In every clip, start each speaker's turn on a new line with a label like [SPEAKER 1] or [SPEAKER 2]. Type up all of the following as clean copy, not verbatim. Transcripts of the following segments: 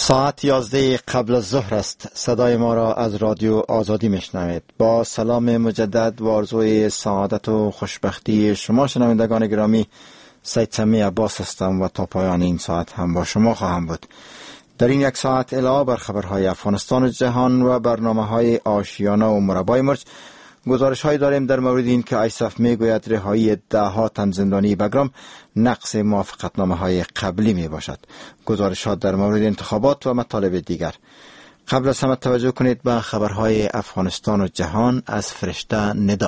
[SPEAKER 1] ساعت 11 قبل از ظهر است. صدای ما را از رادیو آزادی میشنوید. با سلام مجدد و آرزوی سعادت و خوشبختی شما شنوندگان گرامی، سید سمی عباس هستم و تا پایان این ساعت هم با شما خواهم بود. در این یک ساعت علاوه بر خبرهای افغانستان و جهان و برنامه‌های آشیانه و مربای مرج، گزارش‌هایی داریم در مورد این که ایساف میگوید رهایی 10 تن زندانی بگرام نقض موافقتنامه‌های قبلی میباشد. گزارشات در مورد انتخابات و مطالب دیگر. قبل از همه توجه کنید به خبرهای افغانستان و جهان از فرشته ندا.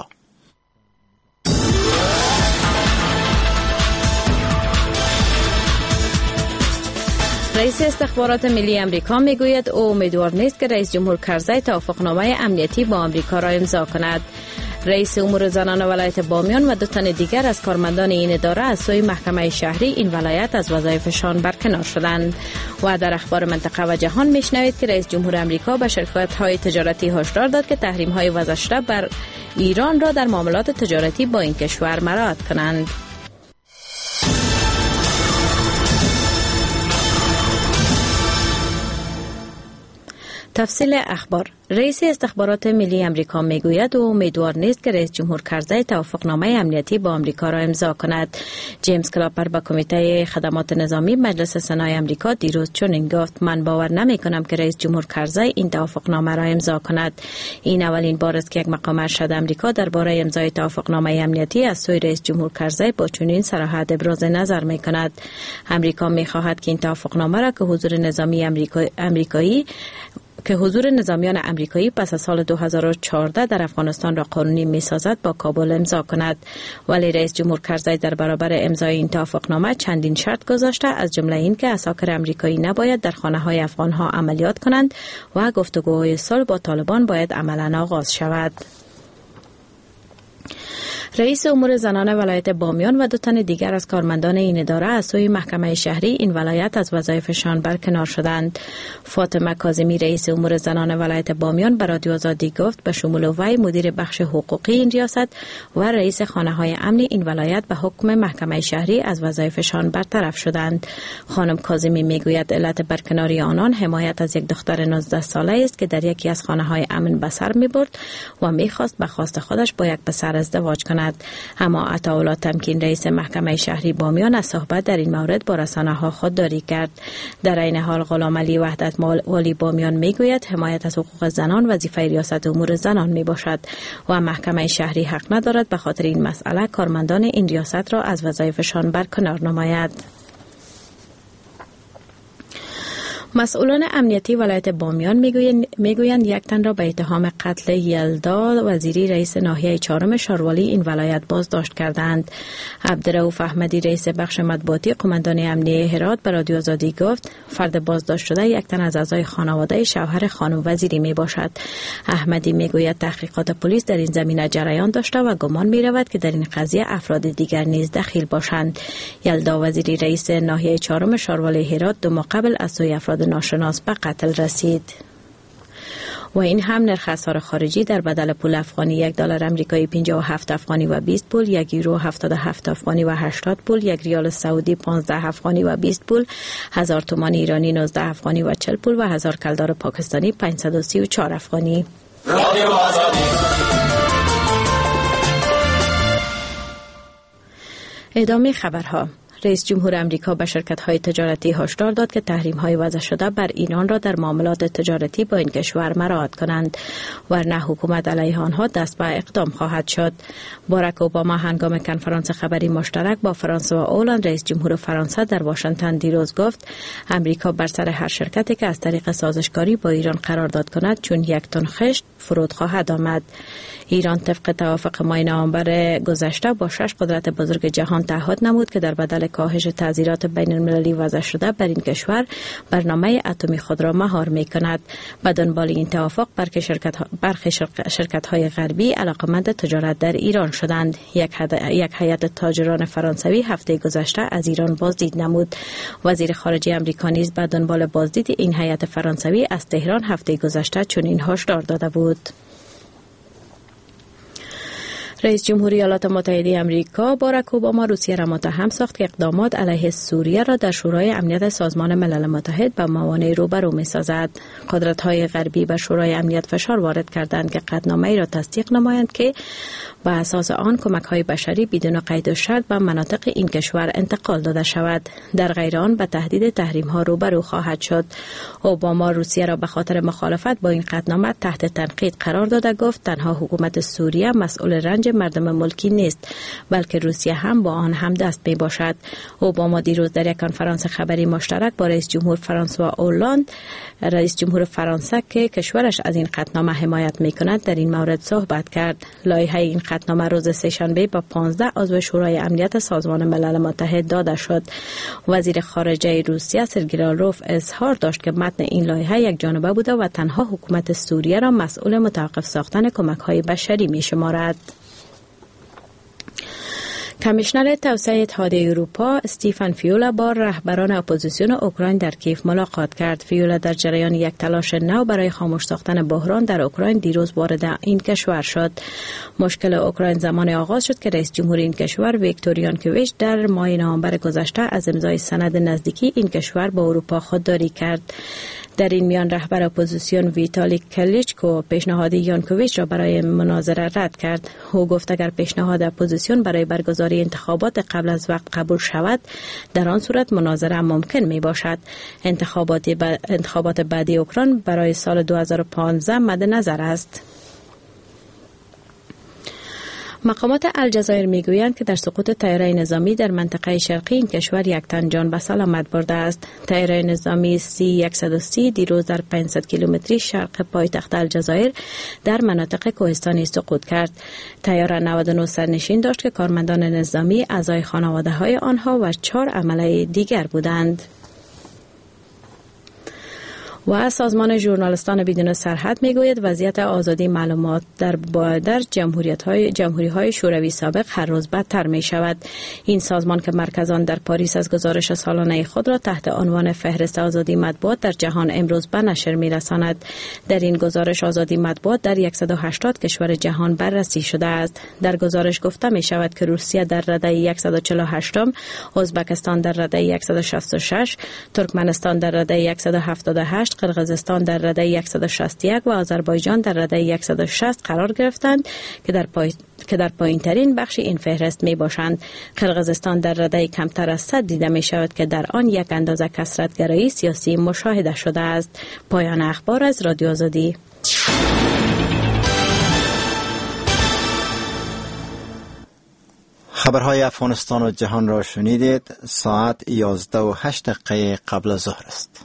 [SPEAKER 2] رئیس استخبارات ملی امریکا میگوید او امیدوار نیست که رئیس جمهور کرزی توافقنامه امنیتی با امریکا را امضا کند. رئیس امور زنان ولایت بامیان و 2 تن دیگر از کارمندان این اداره از سوی محکمه شهری این ولایت از وظایفشان برکنار شدند. و در اخبار منطقه و جهان میشنوید که رئیس جمهور امریکا به شرکت‌های تجارتی هشدار داد که تحریم‌های وضع شده بر ایران را در معاملات تجارتی با این کشور مراعات کنند. تفصیل اخبار. رئیس استخبارات ملی امریکا میگوید او امیدوار نیست که رئیس جمهور کرزی توافقنامه امنیتی با امریکا را امضا کند. جیمز کلاپر با کمیته خدمات نظامی مجلس سنای امریکا دیروز چنین گفت: من باور نمی کنم که رئیس جمهور کرزی این توافقنامه را امضا کند. این اولین بار است که یک مقام ارشد امریکا درباره امضای توافقنامه امنیتی از سوی رئیس جمهور کرزی با چنین صراحت ابراز نظر می کند. امریکا می خواهد که این توافقنامه را که حضور نظامیان امریکایی پس از سال 2014 در افغانستان را قانونی می سازد با کابل امضا کند. ولی رئیس جمهور کرزی در برابر امضای این توافقنامه چندین شرط گذاشته، از جمله این که عساکر امریکایی نباید در خانه های افغان ها عملیات کنند و گفتگوهای صلح با طالبان باید عملاً آغاز شود. رئیس امور زنان ولایت بامیان و 2 تن دیگر از کارمندان این اداره از سوی محکمه شهری این ولایت از وظایفشان برکنار شدند. فاطمه کاظمی رئیس امور زنان ولایت بامیان به رادیو آزادی گفت به شمول وی مدیر بخش حقوقی این ریاست و رئیس خانه های امنی این ولایت به حکم محکمه شهری از وظایفشان برطرف شدند. خانم کاظمی میگوید علت برکناری آنان حمایت از یک دختر 19 ساله است که در یکی از خانه های امن به سر میبرد و میخواست به خواست خودش با یک پسر ازدواج کند. اما عطاالله تمکین رئیس محکمه شهری بامیان از صحبت در این مورد با رسانه‌ها خودداری کرد. در این حال غلام علی وحدت والی بامیان میگوید حمایت از حقوق زنان وظیفه ریاست امور زنان میباشد و محکمه شهری حق ندارد به خاطر این مسئله کارمندان این ریاست را از وظایفشان برکنار نماید. مسئولان امنیتی ولایت بامیان میگویند 1 تن را به اتهام قتل یلدا وزیری رئیس ناحیه 4 شاروالی این ولایت بازداشت کردند. عبدالرؤوف احمدی رئیس بخش مطبوعاتی قماندان امنیه هرات به رادیو آزادی گفت فرد بازداشت شده 1 تن از اعضای خانواده شوهر خانم وزیری می باشد. احمدی میگوید تحقیقات پلیس در این زمینه جریان داشته و گمان می رود که در این قضیه افراد دیگر نیز دخیل باشند. یلدا وزیری رئیس ناحیه 4 شاروالی هرات 2 ماه قبل از سوی افراد ناشناس به قتل رسید. و این هم نرخ اسعار خارجی در بدل پول افغانی: $1 امریکایی 57 افغانی و 20 پول، 1 یورو 77 افغانی و 80 پول، 1 ریال سعودی 15 افغانی و 20 پول، 1000 تومان ایرانی 19 افغانی و 40 پول و 1000 کلدار پاکستانی 534 افغانی. ادامه خبرها. رئیس جمهور امریکا به شرکت‌های تجارتی هشدار داد که تحریم‌های وضع شده بر ایران را در معاملات تجارتی با این کشور مراعات کنند ورنه حکومت علیه آنها دست به اقدام خواهد شد. باراک اوباما هنگام کنفرانس خبری مشترک با فرانسه و هلند رئیس جمهور فرانسه در واشنگتن دیروز گفت امریکا بر سر هر شرکتی که از طریق سازشکاری با ایران قرارداد کند چون 1 تن خشت فرود خواهد آمد. ایران طبق توافق ماه نوامبر گذشته با 6 قدرت بزرگ جهان تعهد نمود که در بدل کاهش تعزیرات بین المللی وضع شده بر این کشور برنامه اتمی خود را مهار می کند. به دنبال این توافق برخی شرکت‌های غربی علاقمند تجارت در ایران شدند. یک هیئت تاجران فرانسوی هفته گذشته از ایران بازدید نمود. وزیر خارجه آمریکا نیز به دنبال بازدید این هیئت فرانسوی از تهران هفته گذشته چنین هشدار داده بود. رئیس جمهوری ایالات متحده آمریکا باراک اوباما روسیه را متهم ساخت که اقدامات علیه سوریه را در شورای امنیت سازمان ملل متحد به موانع روبرو می‌سازد. قدرت‌های غربی به شورای امنیت فشار وارد کردند که قطعنامه‌ای را تصدیق نمایند که بر اساس آن کمک‌های بشری بدون قید و شرط به مناطق این کشور انتقال داده شود. در غیر آن به تهدید تحریم‌ها روبرو خواهد شد. اوباما روسیه را به خاطر مخالفت با این قطعنامه تحت تنقید قرار داده گفت تنها حکومت سوریه مسئول رنج مردم ملکی نیست، بلکه روسیه هم با آن هم دست می باشد. اوباما دیروز در یک کنفرانس خبری مشترک با رئیس جمهور فرانسوا اولاند، رئیس جمهور فرانسه که کشورش از این قطعنامه حمایت می کند، در این مورد صحبت کرد. لایحه این قطعنامه روز سه‌شنبه به 15 عضو شورای امنیت سازمان ملل متحد داده شد. وزیر خارجه روسیه سرگئی لاروف اظهار داشت که متن این لایحه یک جانبه بوده و تنها حکومت سوریه را مسئول متوقف ساختن کمک‌های بشری می‌شمارد. کمیشنر توسعه اتحادیه اروپا استیفن فیولا با رهبران اپوزیسیون اوکراین در کیف ملاقات کرد. فیولا در جریان یک تلاش نو برای خاموش ساختن بحران در اوکراین دیروز وارد این کشور شد. مشکل اوکراین زمان آغاز شد که رئیس جمهور این کشور ویکتور یانوکوویچ در ماه نوامبر گذشته از امضای سند نزدیکی این کشور با اروپا خودداری کرد. در این میان رهبر اپوزیسیون ویتالی کلیچکو پیشنهاد یانوکوویچ را برای مناظره رد کرد. او گفت اگر پیشنهاد اپوزیسیون برای برگزاری انتخابات قبل از وقت قبول شود، در آن صورت مناظره ممکن می باشد. انتخابات بعدی اوکراین برای سال 2015 مد نظر است. مقامات الجزایر میگویند که در سقوط طیاره نظامی در منطقه شرقی این کشور یک تن جان به سلامت برده است. طیاره نظامی C-130 دیروز در 500 کیلومتری شرق پایتخت الجزایر در مناطق کوهستانی سقوط کرد. طیاره 99 سرنشین داشت که کارمندان نظامی، اعضای خانواده‌های آنها و 4 عمله دیگر بودند. و سازمان ژورنالیستان بدون سرحد میگوید وضعیت آزادی معلومات در جمهوری‌های شوروی سابق هر روز بدتر می شود. این سازمان که مرکز آن در پاریس از گزارش سالانه خود را تحت عنوان فهرست آزادی مطبوعات در جهان امروز به نشر می‌رساند. در این گزارش آزادی مطبوعات در 180 کشور جهان بررسی شده است. در گزارش گفته می شود که روسیه در رده 148م، ازبکستان در رده 166، ترکمنستان در رده 178، قرقیزستان در رده 161 و آذربایجان در رده 160 قرار گرفتند که در پایین‌ترین بخش این فهرست می باشند. قرقیزستان در رده کمتر از 100 دیده می شود که در آن یک اندازه کثرت‌گرایی سیاسی مشاهده شده است. پایان اخبار از رادیو آزادی.
[SPEAKER 1] خبرهای افغانستان و جهان را شنیدید. ساعت 11:08 قبل از ظهر است.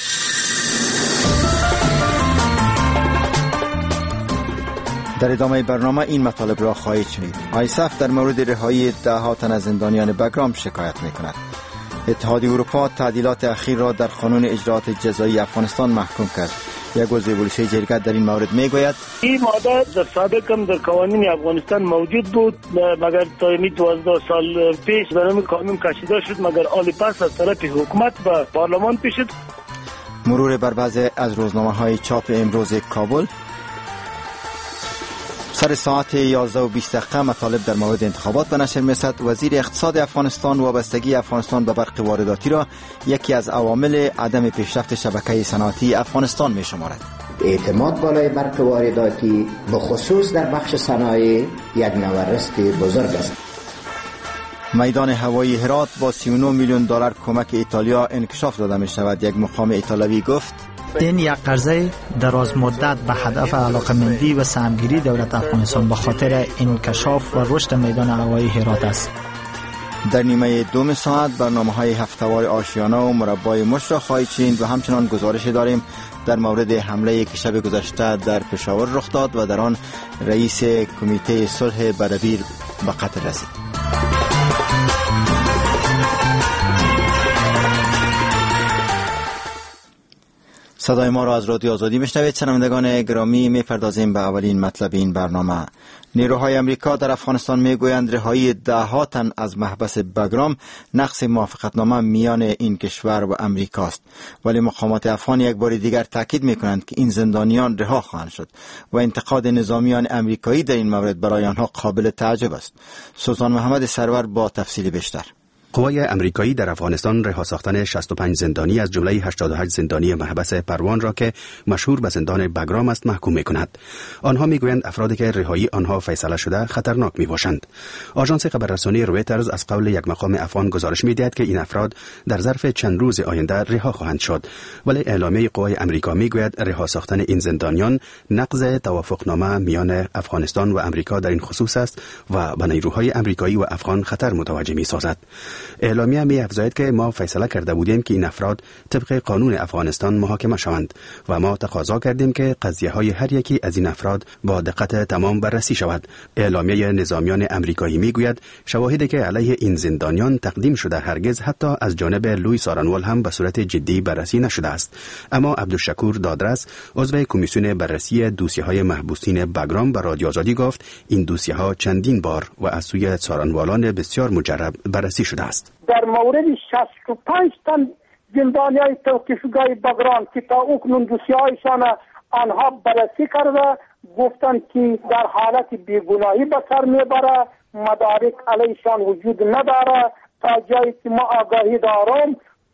[SPEAKER 1] در ادامه برنامه این مطالب را خواهید شنید. آیسف در مورد رهایی 10 تن از زندانیان بگرام شکایت می کند. اتحادیه اروپا تعدیلات اخیر را در قانون اجراءات جزایی افغانستان محکوم کرد. یک عضو بولشی جرگه در این مورد می گوید
[SPEAKER 3] این ماده در سابق هم در قوانین افغانستان موجود بود، مگر تا 12 سال پیش برای قانون کشیده شد، مگر آل پس از طرف حکومت و پارلمان پیش شد.
[SPEAKER 1] مرور بر بعضی از روزنامه های چاپ امروز کابل. سر ساعت 11:20 مطالب در مورد انتخابات به نشر می‌رسد. وزیر اقتصاد افغانستان وابستگی افغانستان به برق وارداتی را یکی از عوامل عدم پیشرفت شبکه صنعتی افغانستان می‌شمارد.
[SPEAKER 4] اعتماد بالای برق وارداتی به خصوص در بخش صنایع یک نوردست بزرگ است.
[SPEAKER 1] میدان هوایی هرات با 39 میلیون دلار کمک ایتالیا انکشاف داده می‌شود. یک مقام ایتالیایی گفت
[SPEAKER 5] این یک قرضه دراز مدت به هدف علاقه‌مندی و سهمگیری دولت افغانستان به خاطر انکشاف و رشد میدان هوایی هرات است.
[SPEAKER 1] در نیمه دوم ساعت برنامه‌های هفته‌وار آشیانا و مربای مش را خواهید شنید و همچنان گزارش داریم در مورد حمله که شب گذشته در پشاور رخ داد و در آن رئیس کمیته صلح بدبیر به قتل رسید. صدای ما را از رادیو آزادی میشنوید. شنوندگان گرامی، میپردازیم به اولین مطلب این برنامه. نیروهای امریکا در افغانستان میگویند رهایی ده‌ها تن از محبس بگرام نقض موافقتنامه میان این کشور و امریکاست، ولی مقامات افغان یک بار دیگر تاکید میکنند که این زندانیان رها خواهند شد و انتقاد نظامیان امریکایی در این مورد برای آنها قابل تعجب است. سلطان محمد سرور با تفصیل بیشتر.
[SPEAKER 6] قوای امریکایی در افغانستان رها ساختن 65 زندانی از جمله 88 زندانی محبس پروان را که مشهور به زندان بگرام است محکوم می‌کند. آنها می‌گویند افرادی که رهایی آنها فیصله شده خطرناک می‌باشند. آژانس خبررسانی رویترز از قول یک مقام افغان گزارش می‌دهد که این افراد در ظرف چند روز آینده رها خواهند شد، ولی اعلامیه قوای امریکا می‌گوید رها ساختن این زندانیان نقض توافقنامه میان افغانستان و امریکا در این خصوص است و به نیروهای امریکایی و افغان خطر متوجه می‌سازد. اعلامیه می افزاید که ما فیصله کرده بودیم که این افراد طبق قانون افغانستان محاکمه شوند و ما تقاضا کردیم که قضیه های هر یکی از این افراد با دقت تمام بررسی شود. اعلامیه نظامیان امریکایی می گوید شواهدی که علیه این زندانیان تقدیم شده هرگز حتی از جانب لوی سارنوال هم به صورت جدی بررسی نشده است. اما عبدالشکور دادرس عضو کمیسیون بررسی دوسیه های محبوسین بگرام به رادیو آزادی گفت این دوسیه ها چندین بار و از سوی سارنوالان بسیار مجرب بررسی شده است.
[SPEAKER 7] در مورد 65 تن زندانیای توقیفگاه بگرام که تا اکنون دوسیه‌هایشان آنها بررسی کرده گفتند که در حالت بیگناهی به سر میبره، مدارک علیشان وجود نداره. تا جایی که ما آگاهی دارم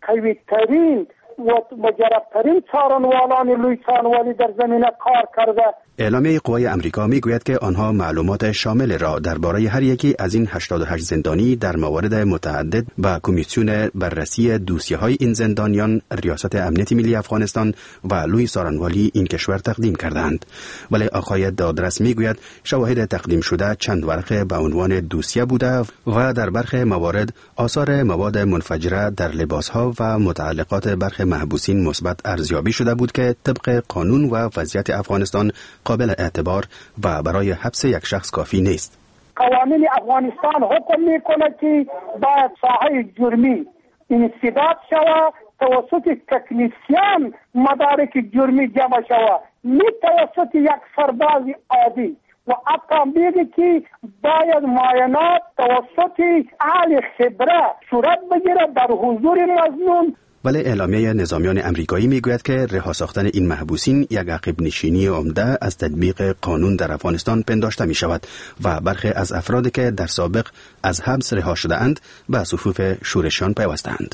[SPEAKER 7] قوی‌ترین و مجربترین سارنوالان لوی سارنوالی در زمینه کار کرده.
[SPEAKER 6] اعلامیه قوای امریکا می گوید که آنها معلومات شامل را درباره هر یکی از این 88 زندانی در موارد متعدد به کمیسیون بررسی دوسیه های این زندانیان، ریاست امنیت ملی افغانستان و لوی سارنوالی این کشور تقدیم کردند. ولی آقای دادرس می گوید شواهد تقدیم شده چند ورقه به عنوان دوسیه بوده و در برخی موارد آثار مواد منفجره در لباس ها و متعلقات برخی محبوسین مثبت ارزیابی شده بود که طبق قانون و وضعیت افغانستان قابل اعتبار و برای حبس یک شخص کافی نیست.
[SPEAKER 7] قوانین افغانستان حکم میکنه که باید ساحه جرمی انسداد شود، توسط تکنیسیان مدارک جرمی جمع شود، نه توسط یک سرباز عادی. و حتی میگه که باید معاینات توسط اهل خبره صورت بگیره در حضور مظنون.
[SPEAKER 6] ولی اعلامیه نظامیان امریکایی میگوید که رها ساختن این محبوسین یک عقب نشینی عمده از تطبیق قانون در افغانستان پنداشته می شود و برخی از افرادی که در سابق از حبس رها شده اند به صفوف شورشیان پیوستند.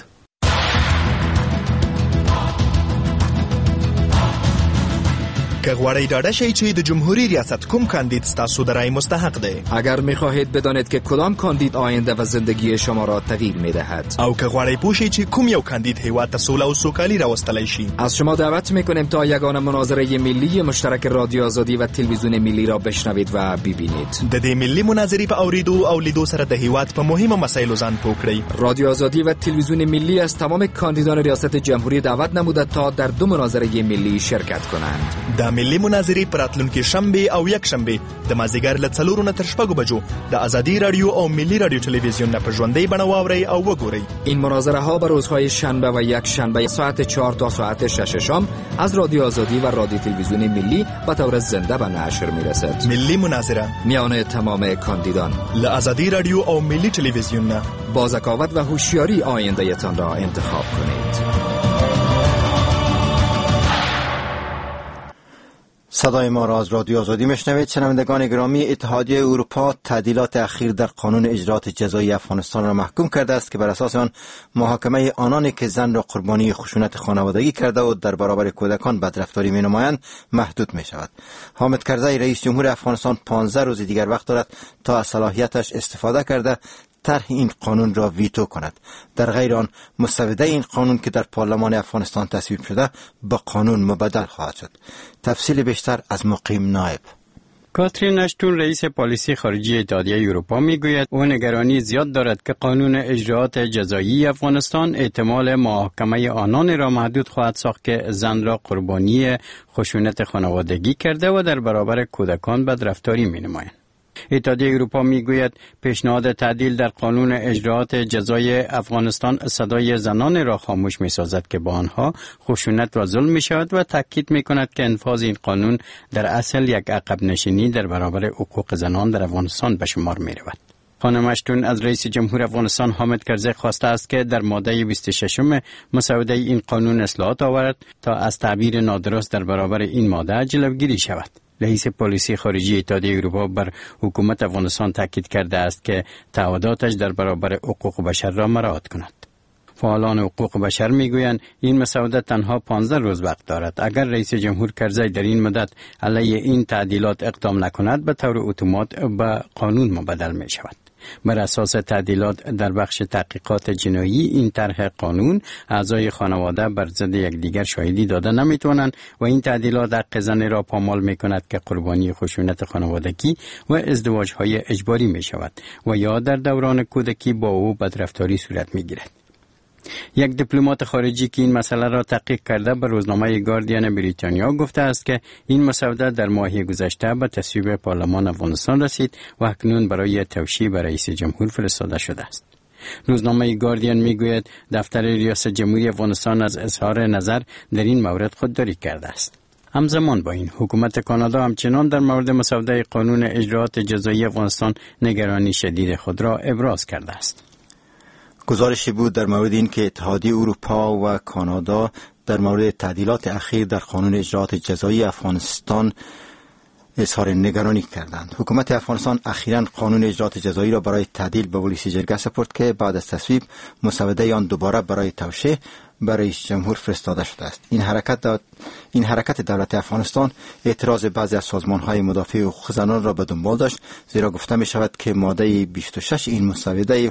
[SPEAKER 8] که غواړئ ډاډه شئ چې د جمهوری ریاست کوم کاندید ستاسو د رای مستحق دی.
[SPEAKER 9] اگر می‌خواهید بدانید که کدام کاندید آینده و زندگی شما را تغییر می‌دهد،
[SPEAKER 8] او که غواړئ پوه شئ چې کوم یو کاندید هیواد ته سوله او سوکالي راوستلی شي،
[SPEAKER 9] از شما دعوت می‌کنیم تا یگانه مناظره ملی مشترک رادیو آزادی و تلویزیون ملی را بشنوید و ببینید.
[SPEAKER 8] د دې ملی مناظرې په اوریدو او لیدو سره د هیواد په مهمه مسایلو ځان پوه کړئ.
[SPEAKER 9] رادیو آزادی و تلویزیون ملی از تمام کاندیدان ریاست جمهوری دعوت نموده تا در دو مناظره ملی شرکت کنند.
[SPEAKER 8] د ملی مناظرې پراتلونکي شنبه او یک شنبه د مازیګر له 4 نه تر 6 بجو د ازادي رادیو او ملی رادیو تلویزیون نه په ژوندۍ بڼه واورئ او وګورئ.
[SPEAKER 9] این مناظره ها به روزهای شنبه و یک شنبه ساعت 4 تا ساعت 6 شام از رادیو آزادی و رادیو تلویزیون ملی به طور زنده به نشر میرسد.
[SPEAKER 8] ملی مناظره
[SPEAKER 9] میان تمام کاندیدان
[SPEAKER 8] له ازادي رادیو او ملی تلویزیون نه
[SPEAKER 9] با ذکاوت و هوشیاری آینده‌تان را انتخاب کنید.
[SPEAKER 1] صدای ما را از رادیو آزادی میشنوید. شنوندگان گرامی، اتحادیه اروپا تعدیلات اخیر در قانون اجرات جزایی افغانستان را محکوم کرده است که بر اساس آن محاکمه آنانی که زن را قربانی خشونت خانوادگی کرده و در برابر کودکان بدرفتاری می‌نمایند محدود می شود. حامد کرزی رئیس جمهور افغانستان 15 روز دیگر وقت دارد تا از صلاحیتش استفاده کرده طرح این قانون را ویتو کند. در غیر آن مسوده این قانون که در پارلمان افغانستان تصویب شده به قانون مبدل خواهد شد. تفصیل بیشتر از مقیم نایب.
[SPEAKER 10] کاترین اشتون رئیس پالیسی خارجی اتحادیه اروپا میگوید او نگرانی زیاد دارد که قانون اجراات جزایی افغانستان احتمال محاکمه آنانی را محدود خواهد ساخت که زن را قربانی خشونت خانوادگی کرده و در برابر کودکان بدرفتاری می‌نمایند. اتحادیه اروپا میگوید پیشنهاد تعدیل در قانون اجراات جزای افغانستان صدای زنان را خاموش می‌سازد که با آنها خشونت و ظلم می‌شود و تاکید می‌کند که انفاذ این قانون در اصل یک عقب نشینی در برابر حقوق زنان در افغانستان به شمار می‌رود. خانم اشتون از رئیس جمهور افغانستان حامد کرزی خواسته است که در ماده 26 مسوده این قانون اصلاحات آورد تا از تعبیر نادرست در برابر این ماده جلوگیری شود. رئیس پلیسی خارجی اتحادیه اروپا بر حکومت افغانستان تاکید کرده است که تعهداتش در برابر حقوق بشر را مراعات کند. فعالان حقوق بشر میگویند این مسوده تنها 15 روز وقت دارد. اگر رئیس جمهور کرزی در این مدت علیه این تعدیلات اقدام نکند به طور اتومات به قانون مبدل می شود. بر اساس تعدیلات در بخش تحقیقات جنایی این طرح قانون اعضای خانواده بر ضد یکدیگر شاهدی داده نمیتوانند و این تعدیلات حق زن را پامال میکند که قربانی خشونت خانوادگی و ازدواج‌های اجباری می شود و یا در دوران کودکی با او بدرفتاری صورت میگیرد. یک دیپلمات خارجی که این مسئله را تحقیق کرده به روزنامه گاردین بریتانیا گفته است که این مسوده در ماه گذشته به تصویب پارلمان افغانستان رسید و اکنون برای توشیح به رئیس جمهور فرستاده شده است. روزنامه گاردین میگوید دفتر ریاست جمهوری افغانستان از اظهار نظر در این مورد خودداری کرده است. همزمان با این حکومت کانادا همچنان در مورد مسوده قانون اجراات جزایی افغانستان نگرانی شدید خود را ابراز کرده است.
[SPEAKER 1] گزارشی بود در مورد این که اتحادیه اروپا و کانادا در مورد تعدیلات اخیر در قانون اجراات جزایی افغانستان اظهار نگرانی کردند. حکومت افغانستان اخیراً قانون اجراات جزایی را برای تعدیل به ولسی جرگه سپرد که بعد از تصویب مسوده آن دوباره برای توشیح به رئیس جمهور فرستاده شده است. این حرکت دولت افغانستان اعتراض بعضی از سازمان‌های مدافع حقوق زنان را به دنبال داشت، زیرا گفته می شود که ماده 26 این مسوده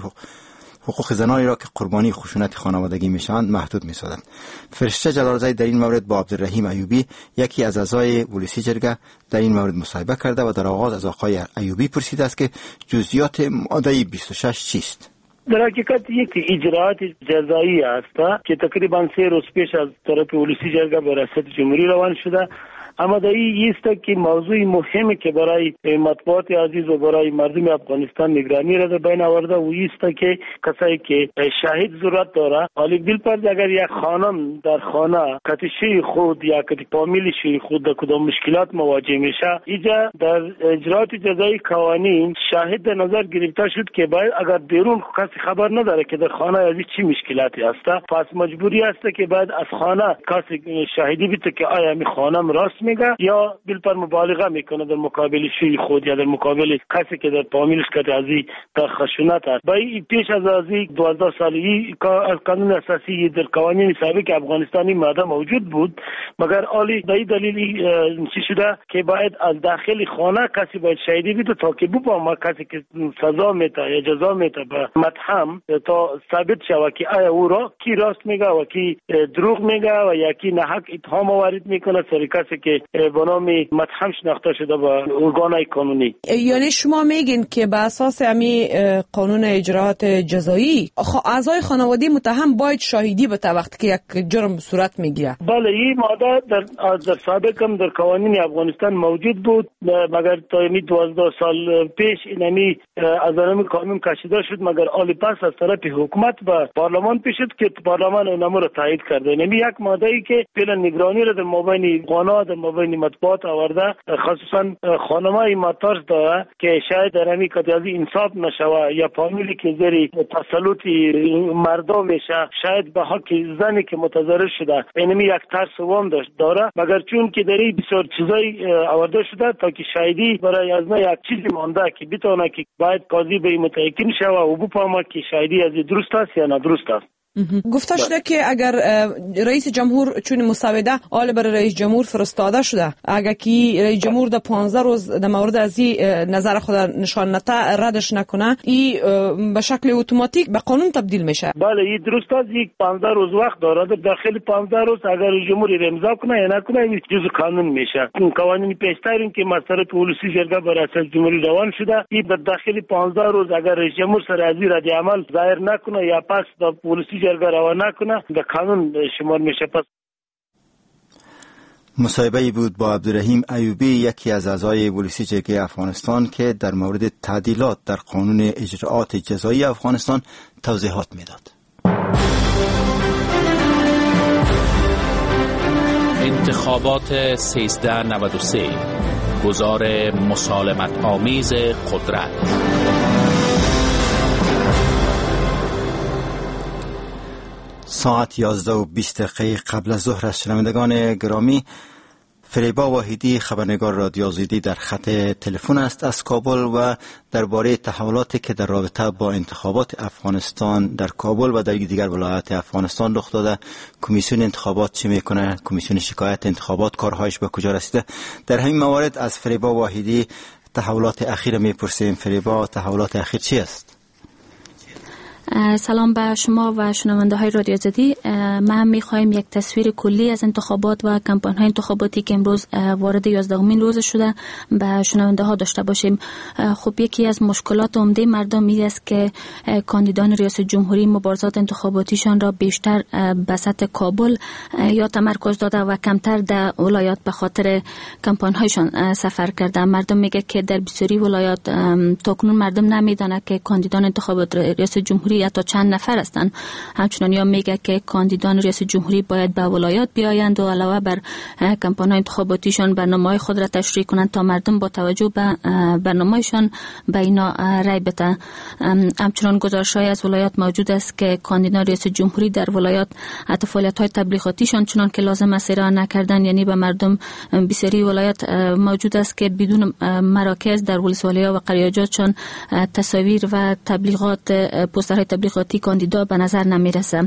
[SPEAKER 1] حقوق زنانی را که قربانی خشونت خانوادگی میشوند محدود می‌سازد. فرشته جلالزاده در این مورد با عبدالرحیم ایوبی یکی از اعضای ولسی جرگه در این مورد مصاحبه کرده و در آغاز از آقای ایوبی پرسیده است که جزئیات ماده 26 چیست؟
[SPEAKER 3] در حقیقت یک اجراات جزایی است که تقریبا 3 روز پیش از طرف ولسی جرگه به ریاست جمهوری روان شده. اما در این است که موضوع مهمی که برای مطبوعات عزیز و برای مردم افغانستان نگرانی را در بین آورده و است که کسایی که شاهد ضرورت داره، حالی بالفرض اگر یک خانم در خانه کتشی خود یا کتی فامیلشی خود در کدام مشکلات مواجه میشه، اینجا در اجراات جزایی قوانین شاهد در نظر گرفته شد که باید اگر بیرون کسی خبر نداره که در خانه از چی مشکلاتی است، پس مجبوری است که باید از خانه کسی شاهدی بیته که آیا می خانم راست میگه یا بالفرض مبالغه میکنه در مقابل شوی خود یا در مقابل کسی که در فامیلش که از در خشونت است. برای پیش از 12 سالی قانون اساسی در قوانین سابق افغانستانی ماده موجود بود، مگر عالی به دلیل چی شده که باید از داخل خانه کسی باید شاهدی بیده تا که بفهمه کسی که سزا میده یا جزا میده به متهم تا ثابت شود که آیا او را کی راست میگه و کی دروغ میگه و یا کی ناحق اتهام وارد میکنه سر کسی که به نام متهم شناخته شده با ارگان‌های قانونی.
[SPEAKER 11] یعنی شما میگین که به اساس امی قانون اجراات جزایی اعضای خانواده متهم باید شاهدی بده وقتی که یک جرم صورت میگیره؟
[SPEAKER 3] بله، این ماده در سابق هم در قوانین افغانستان موجود بود، مگر تا 12 سال پیش اینمی از این قانون کشیده شد، مگر آلی پس از طرف حکومت و پارلمان پیش شد که پارلمان اونم را تایید کرده. اینمی یک ماده ای که فعلا نگرانی را در مابین قانون در مابین مطبوعات آورده، خصوصا خانمای ماترس داره که شاید در همی کتیازی انصاف نشوه یا فامیلی که زیر تسلط مردم میشه، شاید به حق زنی که متضرر شده اینمی یک ترس وام داره، مگر چون که دری بسیار چیزای آورده شده تا که شاهدی برای از نه یک چیزی مانده که بتونه که باید قاضی به متأکد شوه و بفهمه که شاهدی از درست است یا ندرست است.
[SPEAKER 11] گفته شده که اگر رئیس جمهور چون مسوده آل برای رئیس جمهور فرستاده شده، اگر کی رئیس جمهور در 15 روز در مورد از نظر خود نشان نده ردش نکنه، این به شکل اتوماتیک به قانون تبدیل میشه.
[SPEAKER 3] بله، این درست است. یک 15 روز وقت داره، در داخل 15 روز اگر رئیس جمهور امضا کنه یا نکنه این جزء قانون میشه. این قوانین پیشتر که مسئله ولسی جرگه برای ریاست جمهوری روان شده، این در داخل 15 روز اگر رئیس جمهور سر از رد عمل ظاهر نکنه یا پس در ولسی جرگه روان نکنه به قانون شمار میشه. پس
[SPEAKER 1] مصاحبه‌ای بود با عبدالرحیم ایوبی، یکی از اعضای پلیسی جرگه افغانستان که در مورد تعدیلات در قانون اجراءات جزایی افغانستان توضیحات میداد.
[SPEAKER 12] انتخابات 1393 گذار مسالمت آمیز قدرت.
[SPEAKER 1] ساعت 11:20 قبل از ظهر است. شنوندگان گرامی، فریبا واحدی خبرنگار رادیو آزادی در خط تلفن است از کابل و درباره تحولاتی که در رابطه با انتخابات افغانستان در کابل و در دیگر ولایات افغانستان رخ داده، کمیسیون انتخابات چه میکنه، کمیسیون شکایت انتخابات کارهایش به کجا رسیده، در همین موارد از فریبا واحدی تحولات اخیر میپرسیم. فریبا، تحولات اخیر چی است؟
[SPEAKER 13] سلام به شما و شنونده های رادیو آزادی. ما هم میخواهیم یک تصویر کلی از انتخابات و کمپاین های انتخاباتی که امروز وارد 11مین روز شده به شنونده ها داشته باشیم. خب یکی از مشکلات عمده مردم این است که کاندیدان ریاست جمهوری مبارزات انتخاباتیشان را بیشتر به سطح کابل یا تمرکز داده و کمتر در ولایات به خاطر کمپاین هایشان سفر کرده. مردم میگه که در بسیاری ولایات تاکنون مردم نمیدانه که کاندیدان انتخابات ریاست جمهوری تا چند نفر هستند. همچنان یا میگه که کاندیدان ریاست جمهوری باید به ولایات بیایند و علاوه بر کمپاین انتخاباتیشان برنامه‌های خود را تشریح کنند تا مردم با توجه به برنامه‌شان به اینا رای بدن. همچنان گزارش‌های از ولایات موجود است که کاندیدان ریاست جمهوری در ولایات حتی فعالیت‌های تبلیغاتیشان چنان که لازم است ارائه نکردن، یعنی به مردم بسیاری ولایات موجود است که بدون مراکز در ولسوالی‌ها و قریاجاتشان تصاویر و تبلیغات پوسترهای تبلیغاتی کاندیدا به نظر نمیرسه.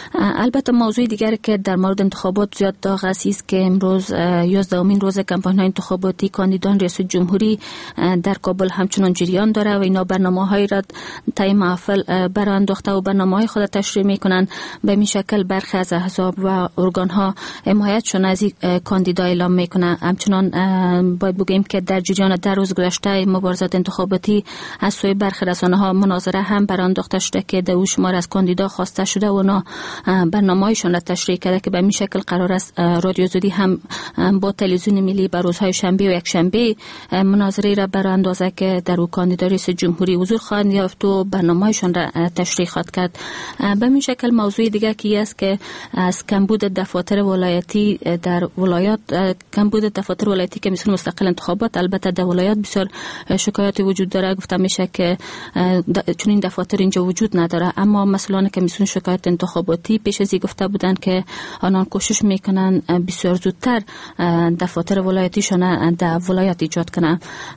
[SPEAKER 13] البته موضوع دیگری که در مورد انتخابات زیاد داغ است که امروز 11مین روز کمپاین انتخاباتی کاندیدان ریاست جمهوری در کابل همچنان جریان داره و اینا برنامه‌های را طی محفل برانداخته و برنامه‌های خود تشریح میکنن. به این شکل برخی از احزاب و ارگان‌ها حمایتشون از کاندیدا اعلام میکنه. همچنان باید بگیم که در جریان در روز گذشته مبارزات انتخاباتی از سوی برخی رسانه‌ها مناظره هم برانداخته شده که در شمار از کاندیدا خواسته شده و اونا برنامه‌هایشان را تشریح کرده که به این شکل قرار است رادیو آزادی هم با تلویزیون ملی بر روزهای شنبه و یکشنبه مناظره را براندازه که در او کاندیدا رئیس جمهوری حضور خواهند یافت و برنامه‌هایشان را تشریح خواهد کرد. به این شکل موضوع دیگه کی است که از کمبود دفاتر ولایتی در ولایات، کمبود دفاتر ولایتی که مثل مستقل انتخابات، البته در ولایات بسیار شکایاتی وجود داره. گفته میشه که چون این دفاتر اینجا وجود نداره، اما مسئولان کمیسیون شکایت انتخاباتی پیش از این گفته بودند که آنان کوشش میکنن بسیار زودتر دفاتر ولایتیشان در ولایت ایجاد کنن.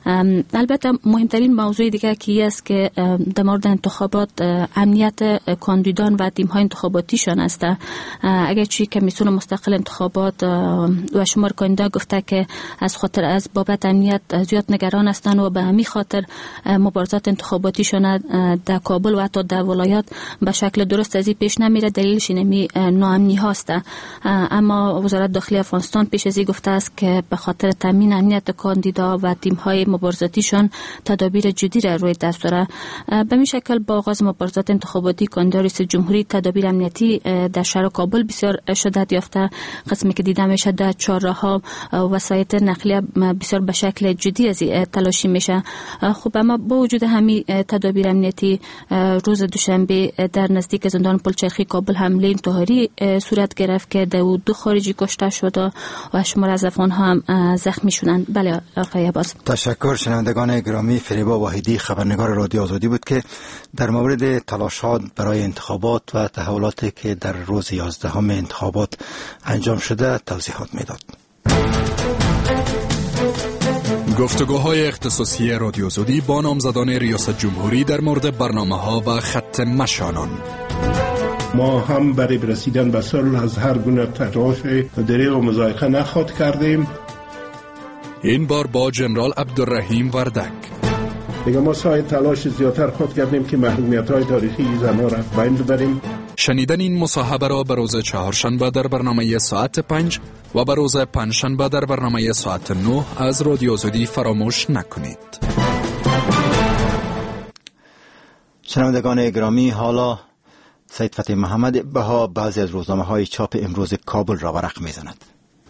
[SPEAKER 13] البته مهمترین موضوع دیگه کی است که در مورد انتخابات امنیت کاندیدان و تیم های انتخاباتیشان است. اگر چی کمیسیون مستقل انتخابات و شمار کاندیدا گفته که از بابت امنیت زیاد نگران هستند و به همین خاطر مبارزات انتخاباتیشان در کابل و حتی در ولایات به شکل درست از این پیش نمیره. دلیلش اینمی ناامنی هاست. اما وزارت داخلی افغانستان پیش از این گفته است که به خاطر تامین امنیت کاندیدا و تیم های مبارزاتیشان تدابیر جدی را روی دست داره. به این شکل با آغاز مبارزات انتخاباتی کاندیدا رئیس جمهوری تدابیر امنیتی در شهر کابل بسیار شدت یافته. قسمی که دیده میشه در چهارراه وسایط نقلیه بسیار به شکل جدی از تلاشی میشه. خب اما با وجود همین تدابیر امنیتی روز دوشنبه در نزدیک زندان پلچرخی کابل حمله انتحاری صورت گرفت که دو خارجی کشته شده و شمار از افغان‌ها هم زخمی شدند. بله آقای عباس.
[SPEAKER 1] تشکر. شنوندگان گرامی، فریبا واحدی خبرنگار رادیو آزادی بود که در مورد تلاشات برای انتخابات و تحولاتی که در روز 11 انتخابات انجام شده توضیحات میداد.
[SPEAKER 9] گفتگوهای اختصاصی رادیو آزادی با نامزدان ریاست جمهوری در مورد برنامه‌ها و خط مشانان.
[SPEAKER 14] ما هم برای رسیدن به صلح از هر گونه تلاش دریغ و مضایقه نخواد کردیم.
[SPEAKER 9] این بار با جنرال عبدالرحیم وردک.
[SPEAKER 14] دیگه ما سعی تلاش زیادتر خود کردیم که محرومیت‌های تاریخی زنها را بین ببریم.
[SPEAKER 9] شنیدن این مصاحبه را به روز چهارشنبه در برنامه ساعت 5 و به روز پنجشنبه در برنامه ساعت 9 از رادیو آزادی فراموش نکنید.
[SPEAKER 1] شنوندگان گرامی، حالا سید فتح محمد بها بعضی از روزنامه‌های چاپ امروز کابل را ورق می‌زند.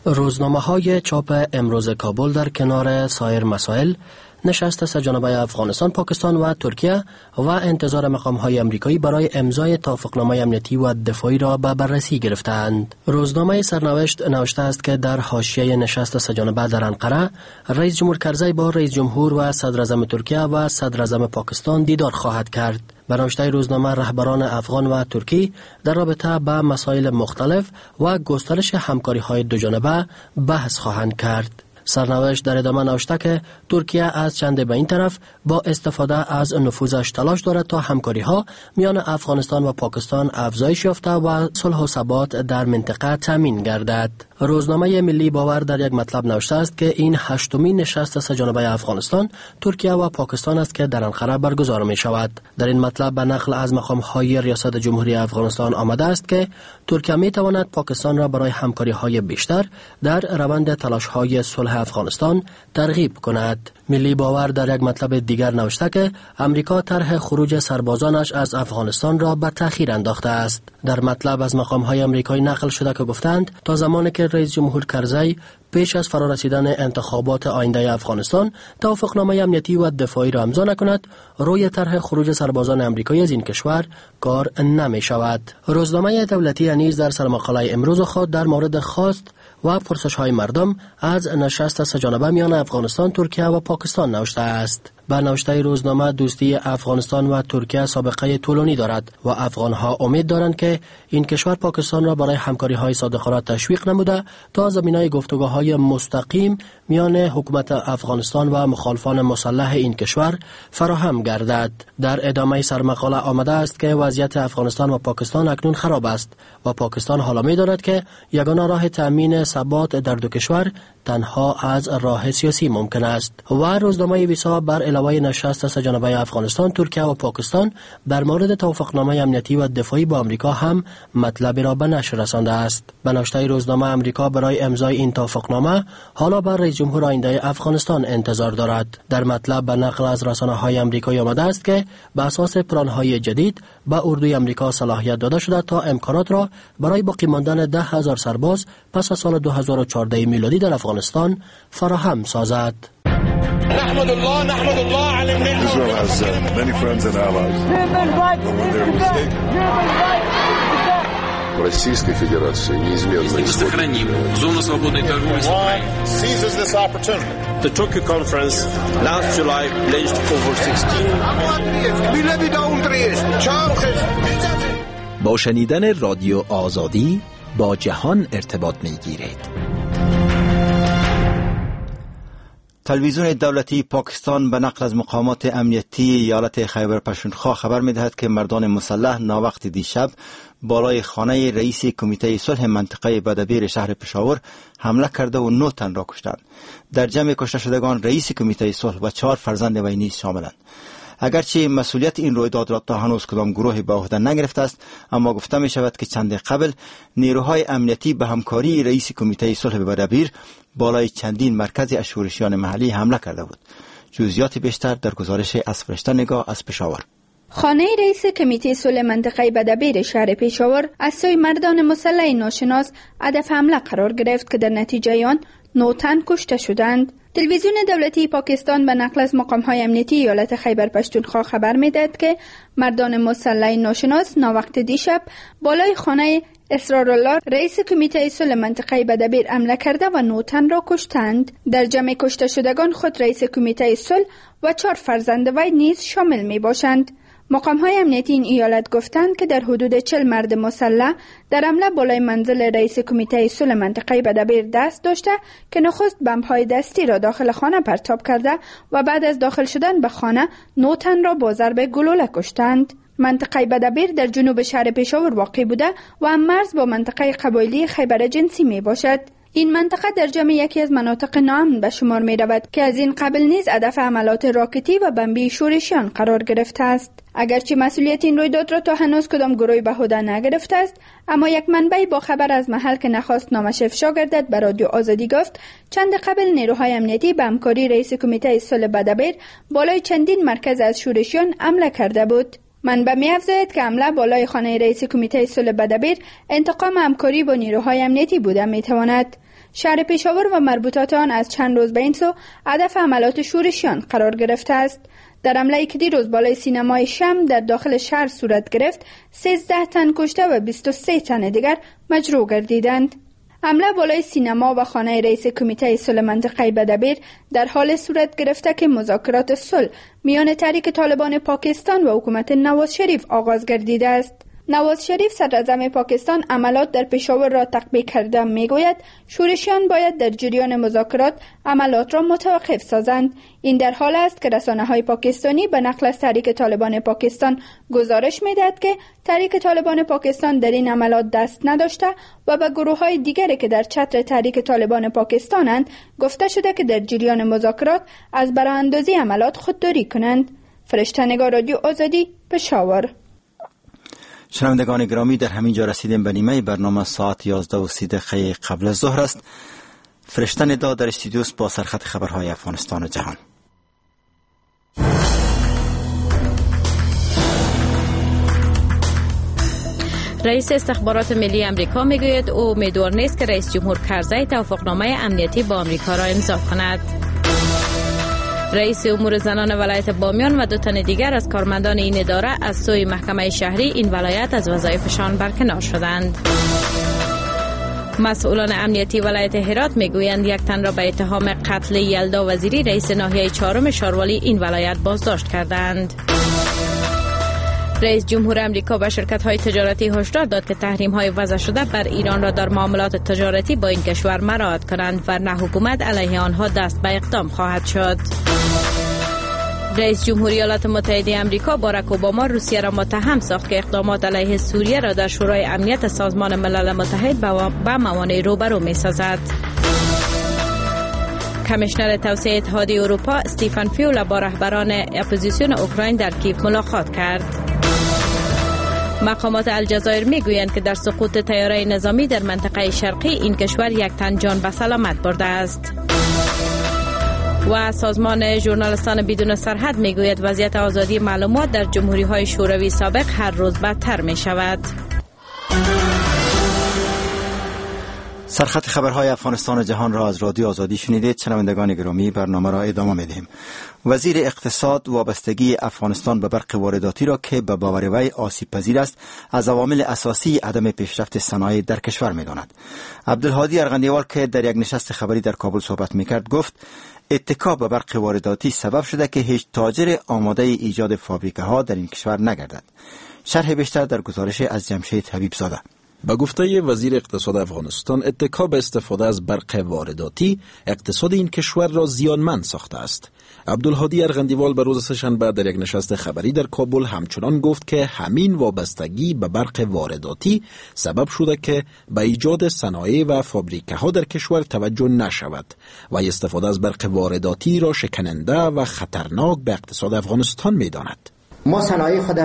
[SPEAKER 15] روزنامه‌های چاپ امروز کابل در کنار سایر مسائل نشست سه‌جانبه افغانستان، پاکستان و ترکیه و انتظار مقام‌های آمریکایی برای امضای توافقنامه امنیتی و دفاعی را به بررسی گرفتند. روزنامه سرنوشت نوشته است که در حاشیه نشست سه‌جانبه در انقره، رئیس جمهور کرزی با رئیس جمهور و صدر اعظم ترکیه و صدر اعظم پاکستان دیدار خواهد کرد. به نوشته روزنامه، رهبران افغان و ترکی در رابطه با مسائل مختلف و گسترش همکاری‌های دوجانبه بحث خواهند کرد. سرنوشت در ادامه نوشته که ترکیه از چند به این طرف با استفاده از نفوذش تلاش دارد تا همکاری‌ها میان افغانستان و پاکستان افزایش یافته و صلح و ثبات در منطقه تامین گردد. روزنامه ملی باور در یک مطلب نوشته است که این 8مین نشست سه‌جانبه افغانستان، ترکیه و پاکستان است که در انقره برگزار می شود. در این مطلب به نقل از مقام‌های ریاست جمهوری افغانستان آمده است که ترکیه می تواند پاکستان را برای همکاری‌های بیشتر در روند تلاش‌های صلح افغانستان ترغیب کند. ملی باور در یک مطلب دیگر نوشته که امریکا طرح خروج سربازانش از افغانستان را به تأخیر انداخته است. در مطلب از مقام‌های آمریکایی نقل شده که گفتند تا زمانی که رئیس جمهور کرزی پیش از فرارسیدن انتخابات آینده افغانستان توافقنامه امنیتی و دفاعی را امضا نکند، روی طرح خروج سربازان آمریکایی از این کشور کار نمی شود. روزنامه دولتی نیز در سرمقاله امروز خود در مورد خواست و پرسش‌های مردم از نشست سه‌جانبه میان افغانستان، ترکیه و پاکستان نوشته است. به نوشته روزنامه، دوستی افغانستان و ترکیه سابقه طولانی دارد و افغانها امید دارند که این کشور پاکستان را برای همکاری‌های صادقانه تشویق نموده تا زمینه گفتگوهای مستقیم میان حکومت افغانستان و مخالفان مسلح این کشور فراهم گردد. در ادامه سرمقاله آمده است که وضعیت افغانستان و پاکستان اکنون خراب است و پاکستان حالا می‌داند که یگانه راه تامین ثبات در دو کشور تنها از راه سیاسی ممکن است. و روزنامه ویسا بر علاوه نشست سه‌جانبه افغانستان، ترکیه و پاکستان در مورد توافقنامه امنیتی و دفاعی با آمریکا هم مطلبی را به نشر رسانده است. به نوشته روزنامه، آمریکا برای امضای این توافقنامه حالا بر رئیس جمهور آینده افغانستان انتظار دارد. در مطلب به نقل از رسانه‌های آمریکایی آمده است که به اساس پلان‌های جدید به اردوی آمریکا صلاحیت داده شده تا امکانات را برای باقی ماندن 10,000 سرباز پس از سال 2014 میلادی در افغانستان فراهم سازد.
[SPEAKER 16] نحمد الله على النعمة. Israel has many friends and allies. Российской Федерации неизменно
[SPEAKER 17] сохраним зону свободной торговли с Украиной.
[SPEAKER 16] Seizes this opportunity.
[SPEAKER 18] The Tokyo conference last July pledged over 16.
[SPEAKER 19] با شنیدن رادیو آزادی با جهان ارتباط می‌گیرید.
[SPEAKER 1] تلویزیون دولتی پاکستان به نقل از مقامات امنیتی ایالت خیبر پختونخوا خبر می‌دهد که مردان مسلح ناوقت دیشب بالای خانه رئیس کمیته صلح منطقه بدبیر شهر پشاور حمله کرده و 9 تن را کشتند. در جمع کشته شدگان رئیس کمیته صلح و 4 فرزند وی نیز شاملند. اگرچه مسئولیت این رویداد را تا هنوز کدام گروهی به عهده نگرفته است، اما گفته می شود که چند قبل نیروهای امنیتی به همکاری رئیس کمیته صلح بدبیر بالای چندین مرکز شورشیان محلی حمله کرده بود. جزئیات بیشتر در گزارش از فرشته نگاه از پشاور.
[SPEAKER 20] خانه رئیس کمیته صلح منطقه بدبیر شهر پشاور از سوی مردان مسلح ناشناس هدف حمله قرار گرفت که در نتیجه آن 9 تن کشته شدند. تلویزیون دولتی پاکستان به نقل از مقام‌های امنیتی ایالت خیبر پختونخوا خبر می‌دهد که مردان مسلح ناشناس ناوقت دیشب بالای خانه اسرارالله رئیس کمیته صلح منطقه بدبیر حمله کرده و 9 تن را کشتند. در جمع کشته شدگان خود رئیس کمیته صلح و 4 فرزند وی نیز شامل می‌باشند. مقام‌های امنیتی این ایالت گفتند که در حدود 40 مرد مسلح در حمله بالای منزل رئیس کمیته صلح منطقه بدبیر دست داشته که نخست بمب‌های دستی را داخل خانه پرتاب کرده و بعد از داخل شدن به خانه 9 تن را با ضرب گلوله کشتند. منطقه بدبیر در جنوب شهر پشاور واقع بوده و هم مرز با منطقه قبایلی خیبر جنسی می باشد. این منطقه در جمع یکی از مناطق ناامن به شمار می رود که از این قبل نیز هدف حملات راکتی و بمبی شورشیان قرار گرفته است. اگرچه مسئولیت این رویداد را تا هنوز کدام گروهی به عهده نگرفته است، اما یک منبع با خبر از محل که نخواست نامش افشا گردد به رادیو آزادی گفت چند قبل نیروهای امنیتی به همکاری رئیس کمیته صلح بدبیر بالای چندین مرکز از شورشیان حمله کرده بود. منبع می‌افزاید که حمله بالای خانه رئیس کمیته صلح بدبیر انتقام همکاری با نیروهای امنیتی بوده می‌تواند. شهر پشاور و مربوطات آن از چند روز به این سو هدف حملات شورشیان قرار گرفته است. در حمله‌ای که دیروز بالای سینمای شم در داخل شهر صورت گرفت، 13 تن کشته و 23 تن دیگر مجروح گردیدند. حمله بالای سینما و خانه رئیس کمیته صلح منطقه بدبیر در حال صورت گرفته که مذاکرات صلح میان تحریک طالبان پاکستان و حکومت نواز شریف آغاز گردیده است. نواز شریف صدراعظم پاکستان عملات در پشاور را تقویه کرده میگوید شورشیان باید در جریان مذاکرات عملات را متوقف سازند. این در حال است که رسانه‌های پاکستانی به نقل از تحریک طالبان پاکستان گزارش می‌دهد که تحریک طالبان پاکستان در این عملات دست نداشته و به گروه‌های دیگری که در چتر تحریک طالبان پاکستانند گفته شده که در جریان مذاکرات از براندازی عملات خودداری کنند. فرشته نگار، رادیو آزادی، پشاور.
[SPEAKER 1] شنوندگان گرامی، در همین جا رسیدیم به نیمه برنامه. ساعت 11:30 قبل از ظهر است. فرشته ندا در استودیو با سرخط خبرهای افغانستان و جهان.
[SPEAKER 2] رئیس استخبارات ملی امریکا میگوید او امیدوار نیست که رئیس جمهور کرزی توافقنامه امنیتی با امریکا را امضا کند. رئیس امور زنان ولایت بامیان و 2 تن دیگر از کارمندان این اداره از سوی محکمه شهری این ولایت از وظایفشان برکنار شدند. مسئولان امنیتی ولایت هرات میگویند 1 تن را به اتهام قتل یلدا وزیری رئیس ناحیه 4 شاروالی این ولایت بازداشت کردند. رئیس جمهور امریکا به شرکت‌های تجارتی هشدار داد که تحریم‌های وضع شده بر ایران را در معاملات تجارتی با این کشور مراعات کنند ورنه حکومت علیه آنها دست به اقدام خواهد شد. رئیس جمهور ایالات متحده امریکا باراک اوباما روسیه را متهم ساخت که اقدامات علیه سوریه را در شورای امنیت سازمان ملل متحد به موانع روبرو می‌سازد. کمیشنر توسعه اتحادیه اروپا استیفن فیولا با رهبران اپوزیسیون اوکراین در کیف ملاقات کرد. مقامات الجزایر میگویند که در سقوط طیاره نظامی در منطقه شرقی این کشور 1 تن جان به سلامت برده است. و سازمان ژورنالیستان بدون سرحد میگوید وضعیت آزادی معلومات در جمهوری‌های شوروی سابق هر روز بدتر می شود.
[SPEAKER 1] سرخط خبرهای افغانستان و جهان را از رادیو آزادی شنیدید. شنوندگان گرامی، برنامه را ادامه میدهیم. وزیر اقتصاد وابستگی افغانستان به برق وارداتی را که به باور وی آسیب پذیر است از عوامل اساسی عدم پیشرفت صنایع در کشور می‌داند. عبدالهادی ارغندیوال که در یک نشست خبری در کابل صحبت می‌کرد گفت اتکا به برق وارداتی سبب شده که هیچ تاجر آماده ایجاد فابریکه ها در این کشور نگردد. شرح بیشتر در گزارش از جمشید حبیب زاده.
[SPEAKER 21] به گفته وزیر اقتصاد افغانستان، اتکا به استفاده از برق وارداتی اقتصاد این کشور را زیانمند ساخته است. عبدالهادی ارغندیوال به روز سه‌شنبه در یک نشست خبری در کابل همچنان گفت که همین وابستگی به برق وارداتی سبب شده که به ایجاد صنایع و فابریکه ها در کشور توجه نشود و استفاده از برق وارداتی را شکننده و خطرناک به اقتصاد افغانستان می‌داند.
[SPEAKER 4] ما صنایع خود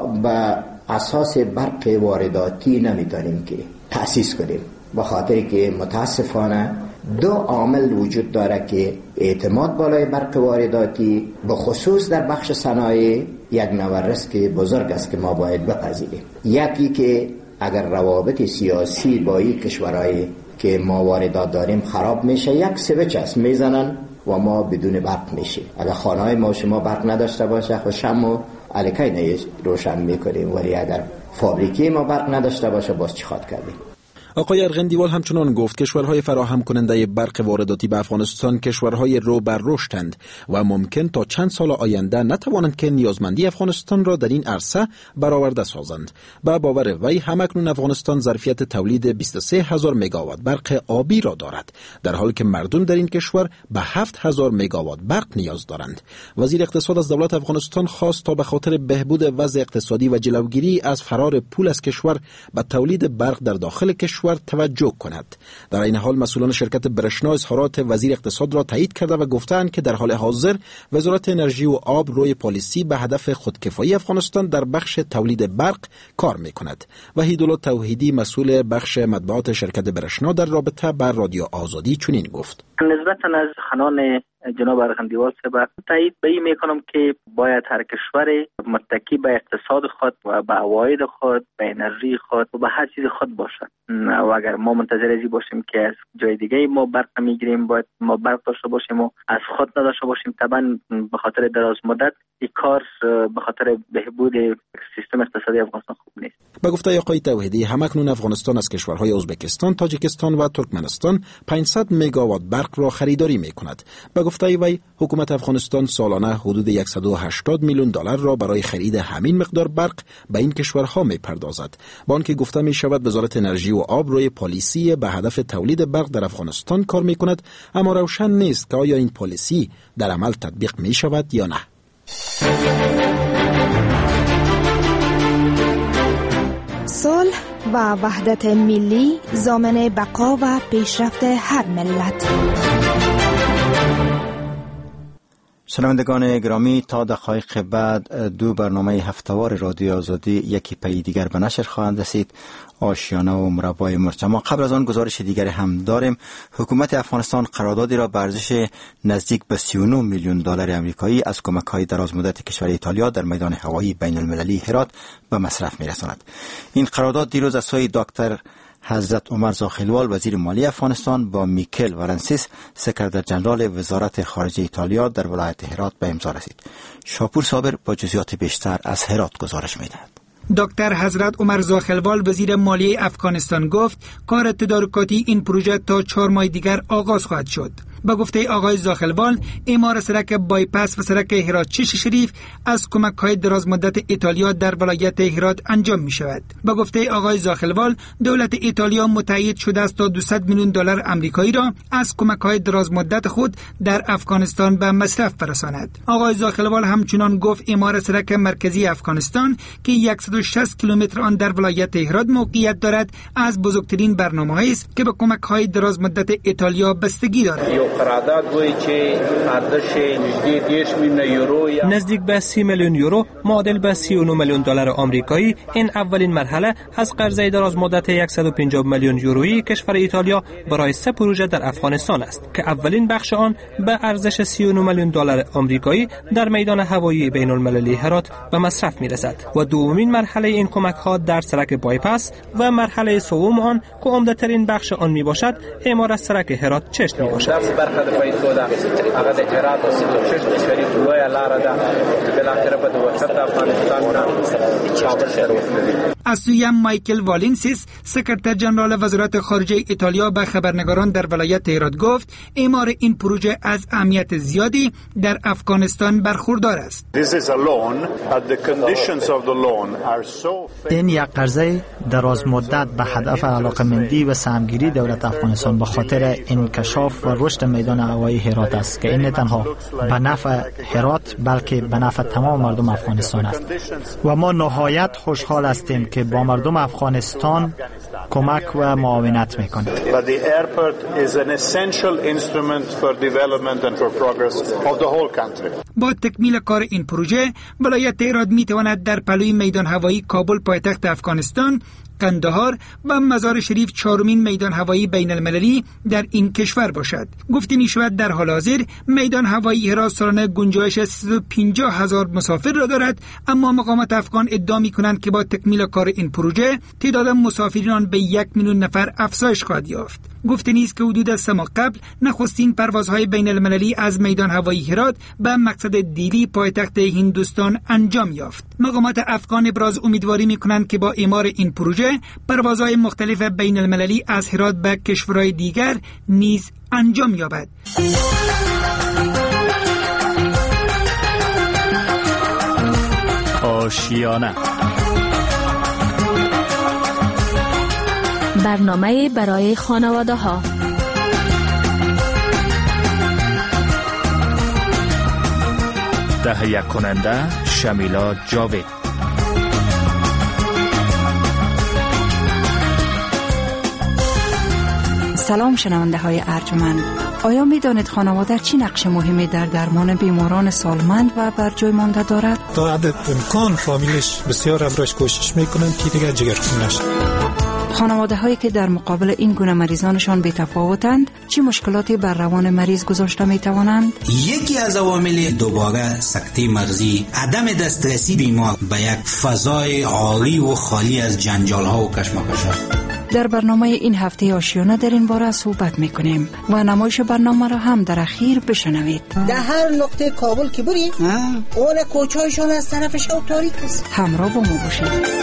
[SPEAKER 4] به اساس برق وارداتی نمیتونیم که تأسیس کنیم، به خاطر که متاسفانه 2 عامل وجود داره که اعتماد بالای برق وارداتی به خصوص در بخش صنایع یک نوع ریسک بزرگ است که ما باید بپذیریم. یکی که اگر روابط سیاسی با این کشورهای که ما واردات داریم خراب میشه، یک سویچ است میزنن و ما بدون برق میشه. اگر خانه‌های ما شما برق نداشته باشه خب شمع الکی نیست روشن میکنیم، ولی اگر فابریکه ما برق نداشته باشه باز چی خواد کردیم.
[SPEAKER 21] آقای ارغندیوال همچنان گفت کشورهای فراهم کننده برق وارداتی به افغانستان کشورهای رو بر رشدند و ممکن تا چند سال آینده نتوانند که نیازمندی افغانستان را در این عرصه برآورده سازند. به باور وی همکنون افغانستان ظرفیت تولید 23,000 مگاوات برق آبی را دارد، در حالی که مردم در این کشور به 7,000 مگاوات برق نیاز دارند. وزیر اقتصاد از دولت افغانستان خواست تا به خاطر بهبود وضع اقتصادی و جلوگیری از فرار پول از کشور به تولید برق در داخل کشور توجه کند. در این حال مسئولان شرکت برشنا اظهارات وزیر اقتصاد را تایید کرده و گفتند که در حال حاضر وزارت انرژی و آب روی پالیسی به هدف خودکفایی افغانستان در بخش تولید برق کار می‌کند. وحیدالله توحیدی مسئول بخش مطبوعات شرکت برشنا در رابطه با رادیو آزادی چنین گفت:
[SPEAKER 22] نسبتاً از خانان
[SPEAKER 5] جناب ارغندیوال صاحب تایید به این میکنم که باید هر کشور متکی به اقتصاد خود و به عواید خود، به انرژی خود و به هر چیز خود باشد و اگر ما منتظر ازی باشیم که از جای دیگه ما برق میگیریم، باید ما برق داشته باشیم و از خود نداشته باشیم. طبعا به خاطر دراز مدت این کار به خاطر بهبود سیستم اقتصادی افغانستان خوب نیست.
[SPEAKER 21] به گفته آقای توحیدی، همکنون افغانستان از کشورهای ازبکستان، تاجیکستان و ترکمنستان 500 مگاوات برق را خریداری میکند. به گفته وی حکومت افغانستان سالانه حدود $180 میلیون را برای خرید همین مقدار برق به این کشورها میپردازد. با آنکه گفته می شود وزارت انرژی و آب روی پالیسی به هدف تولید برق در افغانستان کار میکند، اما روشن نیست که آیا این پالیسی در عمل تطبیق می شود یا نه.
[SPEAKER 22] صلح و وحدت ملی ضامن بقا و پیشرفت هر ملت.
[SPEAKER 1] شنوندگان گرامی، تا دقایق بعد دو برنامه هفتهوار رادیو آزادی یکی پی دیگر به نشر خواهند رسید، آشیانه و مربای مرچ. ما قبل از آن گزارش دیگر هم داریم. حکومت افغانستان قراردادی را به ارزش نزدیک به $39 میلیون آمریکایی از کمک‌های درازمدت کشور ایتالیا در میدان هوایی بین المللی هرات به مصرف می‌رساند. این قرارداد دیروز از سوی دکتر حضرت عمر زاخیلوال وزیر مالی افغانستان با میکل ورنسیس سکرتر جنرال وزارت خارجه ایتالیا در ولایت هرات به امضا رسید. شاپور صابر با جزئیات بیشتر از هرات گزارش می‌دهد.
[SPEAKER 23] دکتر حضرت عمر زاخیلوال وزیر مالی افغانستان گفت کار تدارکاتی این پروژه تا 4 ماه دیگر آغاز خواهد شد. با گفته آقای زاخیلوال، اعمار سرک بایپاس و سرک هرات چشم شریف از کمک‌های درازمدت ایتالیا در ولایت هرات انجام می شود. با گفته آقای زاخیلوال، دولت ایتالیا متعهد شده است تا $200 میلیون آمریکایی را از کمک‌های درازمدت خود در افغانستان به مصرف برساند. آقای زاخیلوال همچنان گفت اعمار سرک مرکزی افغانستان که 160 کیلومتر آن در ولایت هرات موقعیت دارد از بزرگترین برنامه‌هایی است که به کمک‌های درازمدت ایتالیا بستگی دارد.
[SPEAKER 24] قرارداد گویی که ارزش نزدیک به 30 میلیون یورو معادل به 39 میلیون دلار آمریکایی این اولین مرحله از قرضه دراز مدت 150 میلیون یورویی کشور ایتالیا برای 3 پروژه در افغانستان است که اولین بخش آن به ارزش 39 میلیون دلار آمریکایی در میدان هوایی بین المللی هرات به مصرف می‌رسد و دومین مرحله این کمک‌ها در سرک بایپاس و مرحله سوم آن که عمده‌ترین بخش آن میباشد اعمار سرک هرات چشت میباشد. برخه د فایدو دا هغه د هرات او سیستم شریف لوی لاره ده بالاخره به وسط افغانستان کابل شهر وصل.
[SPEAKER 23] از سوی مایکل والینسیس سکرتر جنرال وزارت خارجه ایتالیا به خبرنگاران در ولایت هرات گفت اعمار این پروژه از اهمیت زیادی در افغانستان برخوردار است.
[SPEAKER 25] این یک قرضه دراز مدت به هدف علاقه‌مندی و سهمگیری دولت افغانستان به خاطر انکشاف و رشد میدان هوایی هرات است که این نه تنها به نفع هرات بلکه به نفع تمام مردم افغانستان است و ما نهایت خوشحال هستیم که با مردم افغانستان کمک و معاونت میکنیم.
[SPEAKER 23] با تکمیل کار این پروژه ولایت هرات میتواند در پلوی میدان هوایی کابل پایتخت افغانستان، قندهار و مزار شریف 4مین میدان هوایی بین المللی در این کشور باشد. گفته می شود در حال حاضر میدان هوایی هرات سالانه گنجایش 350,000 مسافر را دارد، اما مقامات افغان ادعا می کنند که با تکمیل کار این پروژه تعداد مسافرین آن به 1 میلیون نفر افزایش خواهد یافت. گفته نیست که حدود از 3 ماه قبل نخستین پروازهای بین المللی از میدان هوایی هرات به مقصد دیلی پایتخت هندوستان انجام یافت. مقامات افغان ابراز امیدواری می کنند که با اعمار این پروژه پروازهای مختلف بین المللی از هرات به کشورهای دیگر نیز انجام یابد.
[SPEAKER 12] آشیانه
[SPEAKER 13] برنامه برای خانواده ها.
[SPEAKER 12] تهیه کننده شمیلا جاوید.
[SPEAKER 26] سلام شنونده های ارجمند. آیا می دانید خانواده چی نقش مهمی در درمان بیماران سالمند و بر جای مانده دارد؟
[SPEAKER 27] تا حد امکان فامیلش بسیار ابراش کوشش میکنن که دیگر جگرخون نشه.
[SPEAKER 26] خانواده هایی که در مقابل این گونه مریضانشان بی‌تفاوتند چه مشکلاتی بر روان مریض گذاشته می توانند؟
[SPEAKER 3] یکی از عوامل دوباره سکته مغزی عدم دسترسی بیمار به یک فضای عالی و خالی از جنجال ها و کشمکش است.
[SPEAKER 26] در برنامه این هفته آشیانه در این باره صحبت میکنیم و نمایش برنامه را هم در اخیر بشنوید.
[SPEAKER 6] در هر نقطه کابل که بری اون کوچه‌هایشان از طرف شب تاریک است.
[SPEAKER 26] همراه با ما باشید.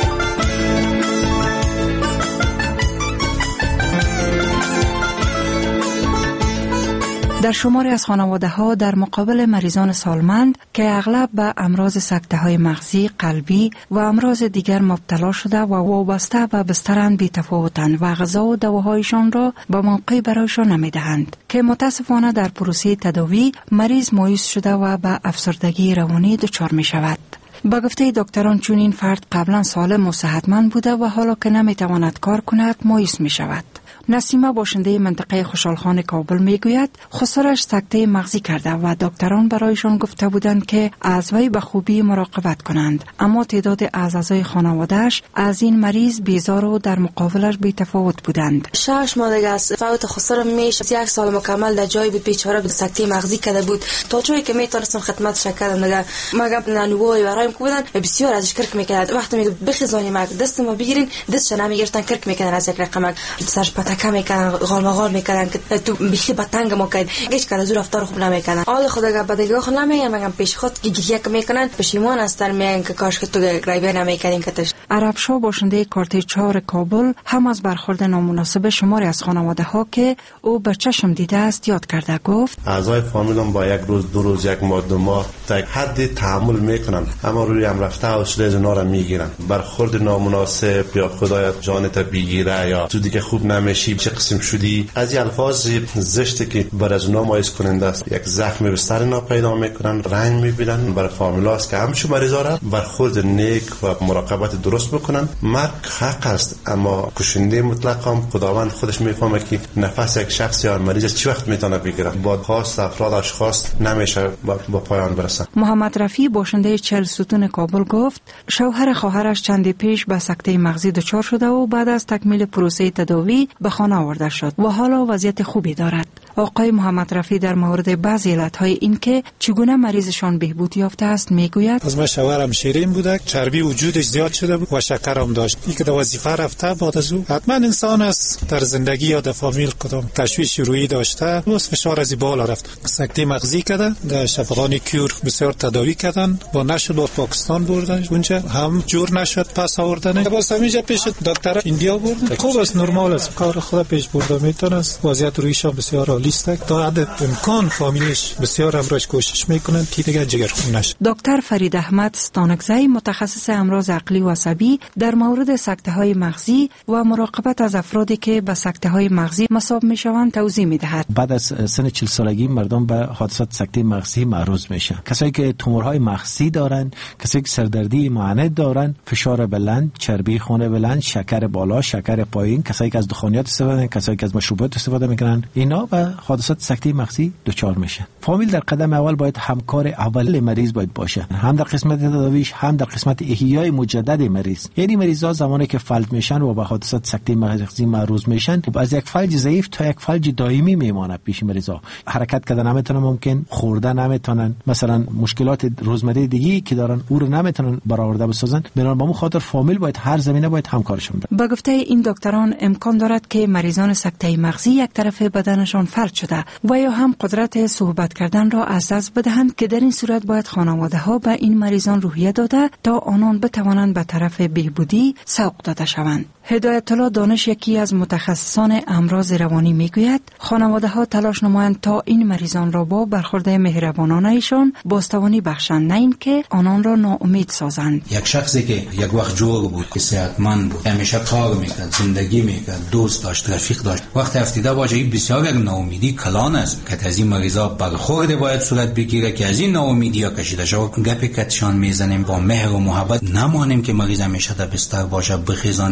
[SPEAKER 26] در شماری از خانواده ها در مقابل مریضان سالمند که اغلب به امراض سکته های مغزی، قلبی و امراض دیگر مبتلا شده و وابسته به بسترند بی‌تفاوتند و غذا و دواهایشان را به موقع برایشان نمیدهند که متاسفانه در پروسه تداوی مریض مایوس شده و به افسردگی روانی دچار می شود. با گفته دکتران چون این فرد قبلا سالم و صحتمند بوده و حالا که نمیتواند کار کند مایوس می شود. نسیمه باشنده منطقه خوشحالخان کابل میگوید خسارش سکته مغزی کرده و دکتران برایشان گفته بودند که از وی به خوبی مراقبت کنند، اما تعداد اعضای خانواده‌اش از این مریض بیزار و در مقابلش بی‌تفاوت بودند.
[SPEAKER 7] 6 ماه دیگه است فوت خسار میشه، 1 سال مکمل در جای بود بیچاره بود، سکته مغزی کرده بود. تا جایی که میتونستم خدمتش کردم دیگه مگم نانوای برایم بودن بسیار ازش کرک میکرد. وقتی میگه بخیزانی مگ دست ما بگیرین دستش نمیگرفتن، کرک میکردن از یک رقم سرش پتک میکردن، غال میکردن که تو بیخی بتنگ ما کرد. هیچ کار زور رفتار خوب نمیکردن. حال خدا بعدگاه خود نمیگم مگم پیش خود گریه میکنن، پشیمان هستن میگن که کاش که تو گریه نمیکردین کتش.
[SPEAKER 26] عربشاه باشنده کارت 4 کابل هم از برخورد نامناسب شماری از خانواده ها که او به چشم دیده است یاد کرده. گفت
[SPEAKER 8] اعضای فامیلم با یک روز 2 روز 1 ماه 2 ماه تا یک حدی تحمل میکنن، اما روی هم رفته حوصله از اونا را میگیرن. برخورد نامناسب یا خدایت جانت بگیره یا تو دیگه خوب نمیشی چه قسم شدی، از این الفاظ زشتی که بر از اونا مایوس کننده است. یک زخم به سر اینا پیدا میکنن، رنج میبینن. برای فامیلاست که همچون مریضا را برخورد نیک و مراقبت درست بکنن. مرگ حق است، اما کشنده مطلق هم خداوند خودش میفهمه که نفس یک شخص یا مریض چه وقت میتونه بگیره. با خاص افراد اشخاص نمیشه با پایان برسه.
[SPEAKER 26] محمد رفیع باشنده 40 ستون کابل گفت شوهر خواهرش چندی پیش به سکته مغزی دچار شده و بعد از تکمیل پروسه تداوی به خانه آورده شد و حالا وضعیت خوبی دارد. آقای محمد رفیع در مورد بعضی علتهای این که چگونه مریضشان بهبود یافته است میگوید
[SPEAKER 10] از من شوهرم شیرین بوده، چربی وجودش زیاد شده بود و شکرم داشت. این که در وظیفه رفته بعد از او حتما انسان است در زندگی یا در فامیل کدام تشویش روحی داشته، بس فشار از بالا رفت، سکته مغزی کرده. در شفاخانه کیور بسیار تداوی کردن با نشد با پاکستان بردن، اونجا هم جور نشد پس آوردن. باز همینجا پیش دکتر ایندیا بردن. خوب است، نرمال است، کار خود پیش برده میتونه. وضعیت روحیش بسیار عالی است. تا حد امکان فامیلش بسیار امروز کوشش میکنن که دیگه جگرخون نشه.
[SPEAKER 26] دکتر فرید احمد ستانکزی متخصص امراض عقلی و عصبی در مورد سکته های مغزی و مراقبت از افرادی که به سکته های مغزی مصاب میشوند توضیح میدهد.
[SPEAKER 21] بعد از سن 40 سالگی مردم به حادثات سکته مغزی معرض میشن. کسایی که تومورهای مغزی دارن، کسایی که سردردی معاند دارن، فشار بلند، چربی خون بلند، شکر بالا، شکر پایین، کسایی که از دخانیات استفاده میکنن، کسایی که از مشروبات استفاده میکنن، اینا به حادثات سکته مغزی دچار میشن. فامیل در قدم اول باید همکار اول مریض باید باشه، هم در قسمت تداویش هم در قسمت احیای مجدد مریض. یعنی مریضا زمانی که فلج میشن و به حادثات سکته مغزی معرض میشن و از یک فلج ضعیف تا یک فلج دائمی میمونه پیش مریضا. حرکت کردن نمیتونن، ممکن خوردن نمیتونن، مثلا مشکلات روزمره دیگه که دارن او رو نمیتونن برآورده بسازن. بنابراین با خاطر فامیل باید هر زمینه باید همکارشون بده.
[SPEAKER 26] با گفته این دکتران امکان دارد که مریضان سکته مغزی یک طرف بدنشان فلج شده و یا هم قدرت صحبت کردن را از دست بدهند که در این صورت باید خانواده ها به این مریضان روحیه داده تا آنان بتوانند به طرف بهبودی سوق داده شوند. هدایت الله دانش یکی از متخصصان امراض روانی میگوید خانواده ها تلاش نمایند تا این مریضان را با برخورد مهربانانه ایشان بازتوانی بخشند، نه اینکه آنان را ناامید سازند.
[SPEAKER 3] یک شخصی که یک وقت جور بود، که صحتمند بود، همیشه کار میکرد، زندگی میکرد، دوست داشت، رفیق داشت، وقت افتیده باشه بسیار یک ناامیدی کلان است که از این مریضا برخورد باید صورت بگیره که از این ناامیدی ها کشیده شود. گپی کتشان میزنیم با مهر و محبت، نمانیم که مریض همیشه در بستر باشه، بخیزانیم مریض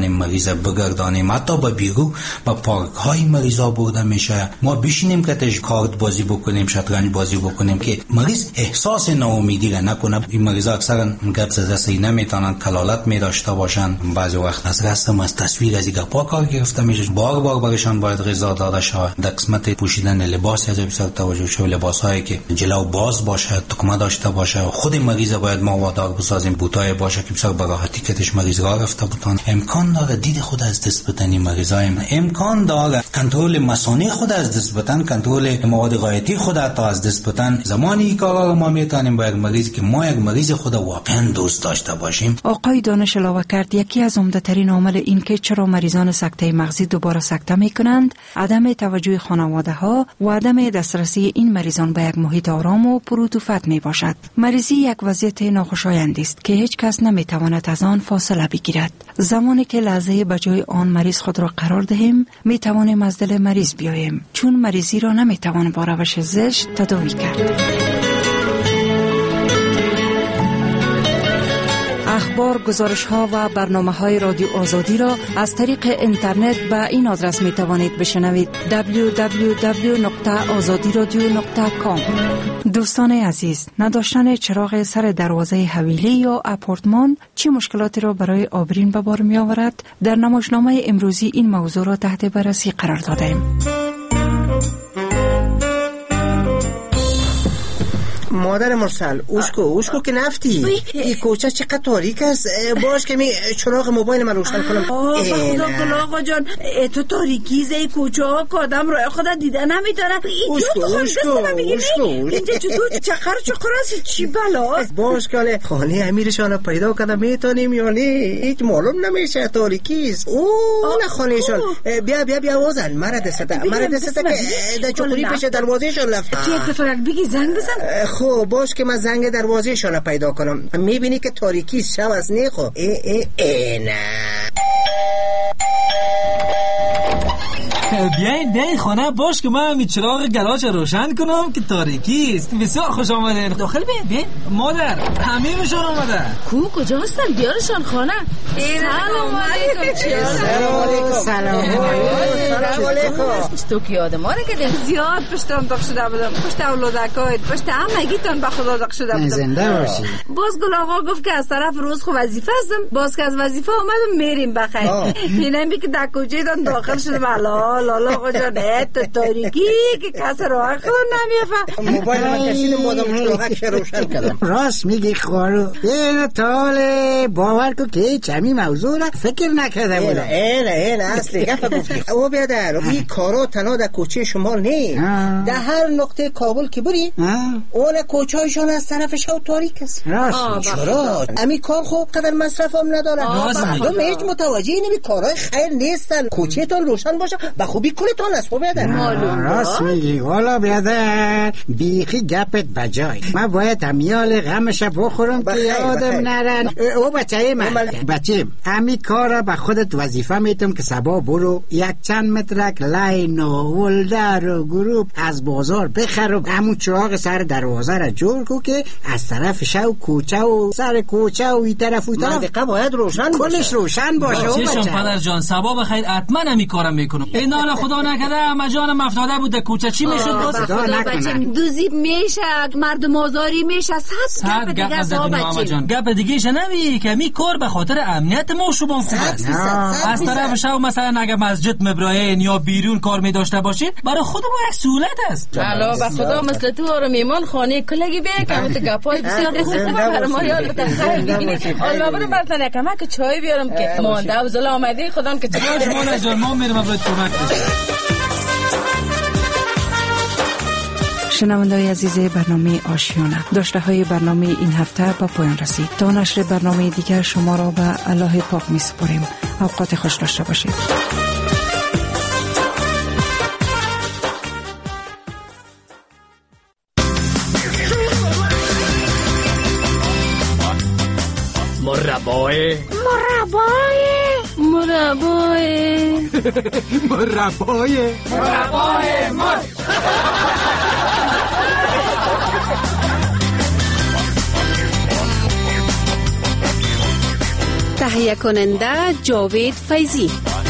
[SPEAKER 3] مریض بگردانیم، حتی به بیرون به پارک های مریضا برده میشه. ما بشینیم که تش کارت بازی بکنیم، شطرنج بازی بکنیم که مریض احساس ناامیدی را نکنه. این مریضا اکثرا گپ زدستی نمیتونن، کلالت می داشته باشن، بعضی وقت از رسم از تصویر از گپا کار گرفته میشه. بار بار برشان باید غذا داده شود. در قسمت پوشیدن لباس از بسیار توجه شو، لباسایی که جلو باز باشه، تکمه داشته باشه. خود مریض باید ما وادار بسازیم بوتای باشه که بسیار به راحتی کتش مریض راه رفته بتونه. امکان داره دید خود از دست بدن مریضای ما، امکان داره کنترل مسانی خود از دست بدن، کنترل مواد غایتی خود از دست بدن. زمانی کارا رو ما میتونیم با یک مریض که ما یک مریض خود واقعا دوست داشته باشیم.
[SPEAKER 26] آقای دانش علاوه کرد یکی از عمده‌ترین عوامل این که چرا مریضان سکته مغزی دوباره سکته میکنند عدم توجه خانواده ها و عدم دسترسی این مریضان به یک محیط آرام و پرلطفت می باشد. مریضی یک وضعیت ناخوشایند است که هیچ کس نمیتواند از آن فاصله بگیرد. زمانی که لحظه به جای آن مریض خود را قرار دهیم می توانیم از دل مریض بیاییم، چون مریضی را نمیتوان با روش زشت تداوی کرد. اخبار، گزارش‌ها و برنامه‌های رادیو آزادی را از طریق اینترنت به این آدرس می‌توانید بشنوید: www.azadiradio.com. دوستان عزیز، نداشتن چراغ سر دروازه حویلی یا آپارتمان چه مشکلاتی را برای آبرین به بار می‌آورد؟ در نمایشنامه امروزی این موضوع را تحت بررسی قرار دادیم.
[SPEAKER 6] مادر مرسل، اوشکو که نفتی. این کوچه چقدر تاریک است. باش که می چراغ موبایل من روشن کنم.
[SPEAKER 9] خدا کن آقا جان، تو تاریکی زی کوچه ها که آدم راه خدا دیده نمیداره.
[SPEAKER 6] اوشکو
[SPEAKER 9] اینجا چقدر است؟ چی بلا؟
[SPEAKER 6] باش که خانه امیرشان پیدا کردم میتونیم یا نه؟ هیچ معلوم نمیشه، تاریکی است. نه خانهشان. بیا وازن مرا دسته که در چوری پیش دروازهشان رفت.
[SPEAKER 9] چی اتفاق بگی زنگ بزن؟
[SPEAKER 6] خب باش که من زنگ دروازه شانه پیدا کنم. میبینی که تاریکی شب است. نه خب نه
[SPEAKER 11] بیاین خانه باش که من می چراغ گلاش روشن کنم که تاریکی است. بسیار خوش آمدین.
[SPEAKER 9] داخل بیاین.
[SPEAKER 11] مادر همه میشون آمده.
[SPEAKER 9] کجا هستن؟ بیارشان خانه. سلام علیکم.
[SPEAKER 6] سلام علیکم.
[SPEAKER 9] تو که آدماره که زیاد پشتم داغ شده بودم، پشت اولادکایت، پشت همگیتون به خدا داغ شده بودم.
[SPEAKER 6] زنده باشی.
[SPEAKER 9] باز گل آقا گفت که از طرف روز خو وظیفه هستم، باز که از وظیفه اومدم میریم بخیر. اینم که در کوچه دان داخل شده. لالا آقا جان، تو تاریکی که کس راه خود نمیفهم.
[SPEAKER 6] موبایل من کشیدم بادم چراغش روشن کردم. راست میگی خارو. این تاله باور کو که چمی موضوع را فکر نکرده بودم. این اصلی گفت گفتی. او بیادر این کارا تنها در کوچه شمال نه، در هر نقطه کابل که بری اون کوچه‌هایشان از طرف شو تاریک است. چرا؟ امی کار خوب قدر مصرف هم نداره. مردم هیچ متوجه نمی کارهای خیر نیستن. کوچه تان روشن باشه به خوبی کلتان است. خب بیادر راست میگی. والا بیادر بیخی گپت بجای. من باید امیال غمش بخورم که یادم نرن. او بچه امی کار را به خودت وظیفه میتم که سبا برو یک چند مترک لین و ولدر و گروپ از بازار بخر و همون چراغ سر دروازه را جور کو که از طرف شو کوچه و سر کوچه و این طرف و منطقه باید روشن باشه. کلش روشن باشه.
[SPEAKER 11] او بچه پدر جان سبا بخیر حتما همی کارم میکنم. این حالا خدا نکرده اما جانم افتاده بود کوچه چی میشد؟
[SPEAKER 9] خدا بچه دوزی میشه، مردم آزاری میشه، صد گپ دیگه.
[SPEAKER 11] گپ دیگه شنوی که می کار به خاطر امنیت ما شما خوب است. از طرف شو مثلا اگه مسجد مبراهین یا بیرون کار می داشته باشید برای خود ما یک سهولت است.
[SPEAKER 9] حالا به خدا مثل تو رو میمان خانه کلگی بیه که تو گپای بسیار خوبه برای ما یاد بخیر بگیری. حالا برام مثلا کمک چای بیارم که مانده و زلا آمدی خودم که چای
[SPEAKER 11] شما جان ما میرم برات کمک کنم.
[SPEAKER 26] شنونده‌های عزیز برنامه آشیانه، داشته های برنامه این هفته با پایان رسید. تا نشر برنامه دیگر شما را به الله پاک می سپاریم. اوقات خوش داشته باشید.
[SPEAKER 12] مربای
[SPEAKER 2] تهیه کننده جاوید فیضی.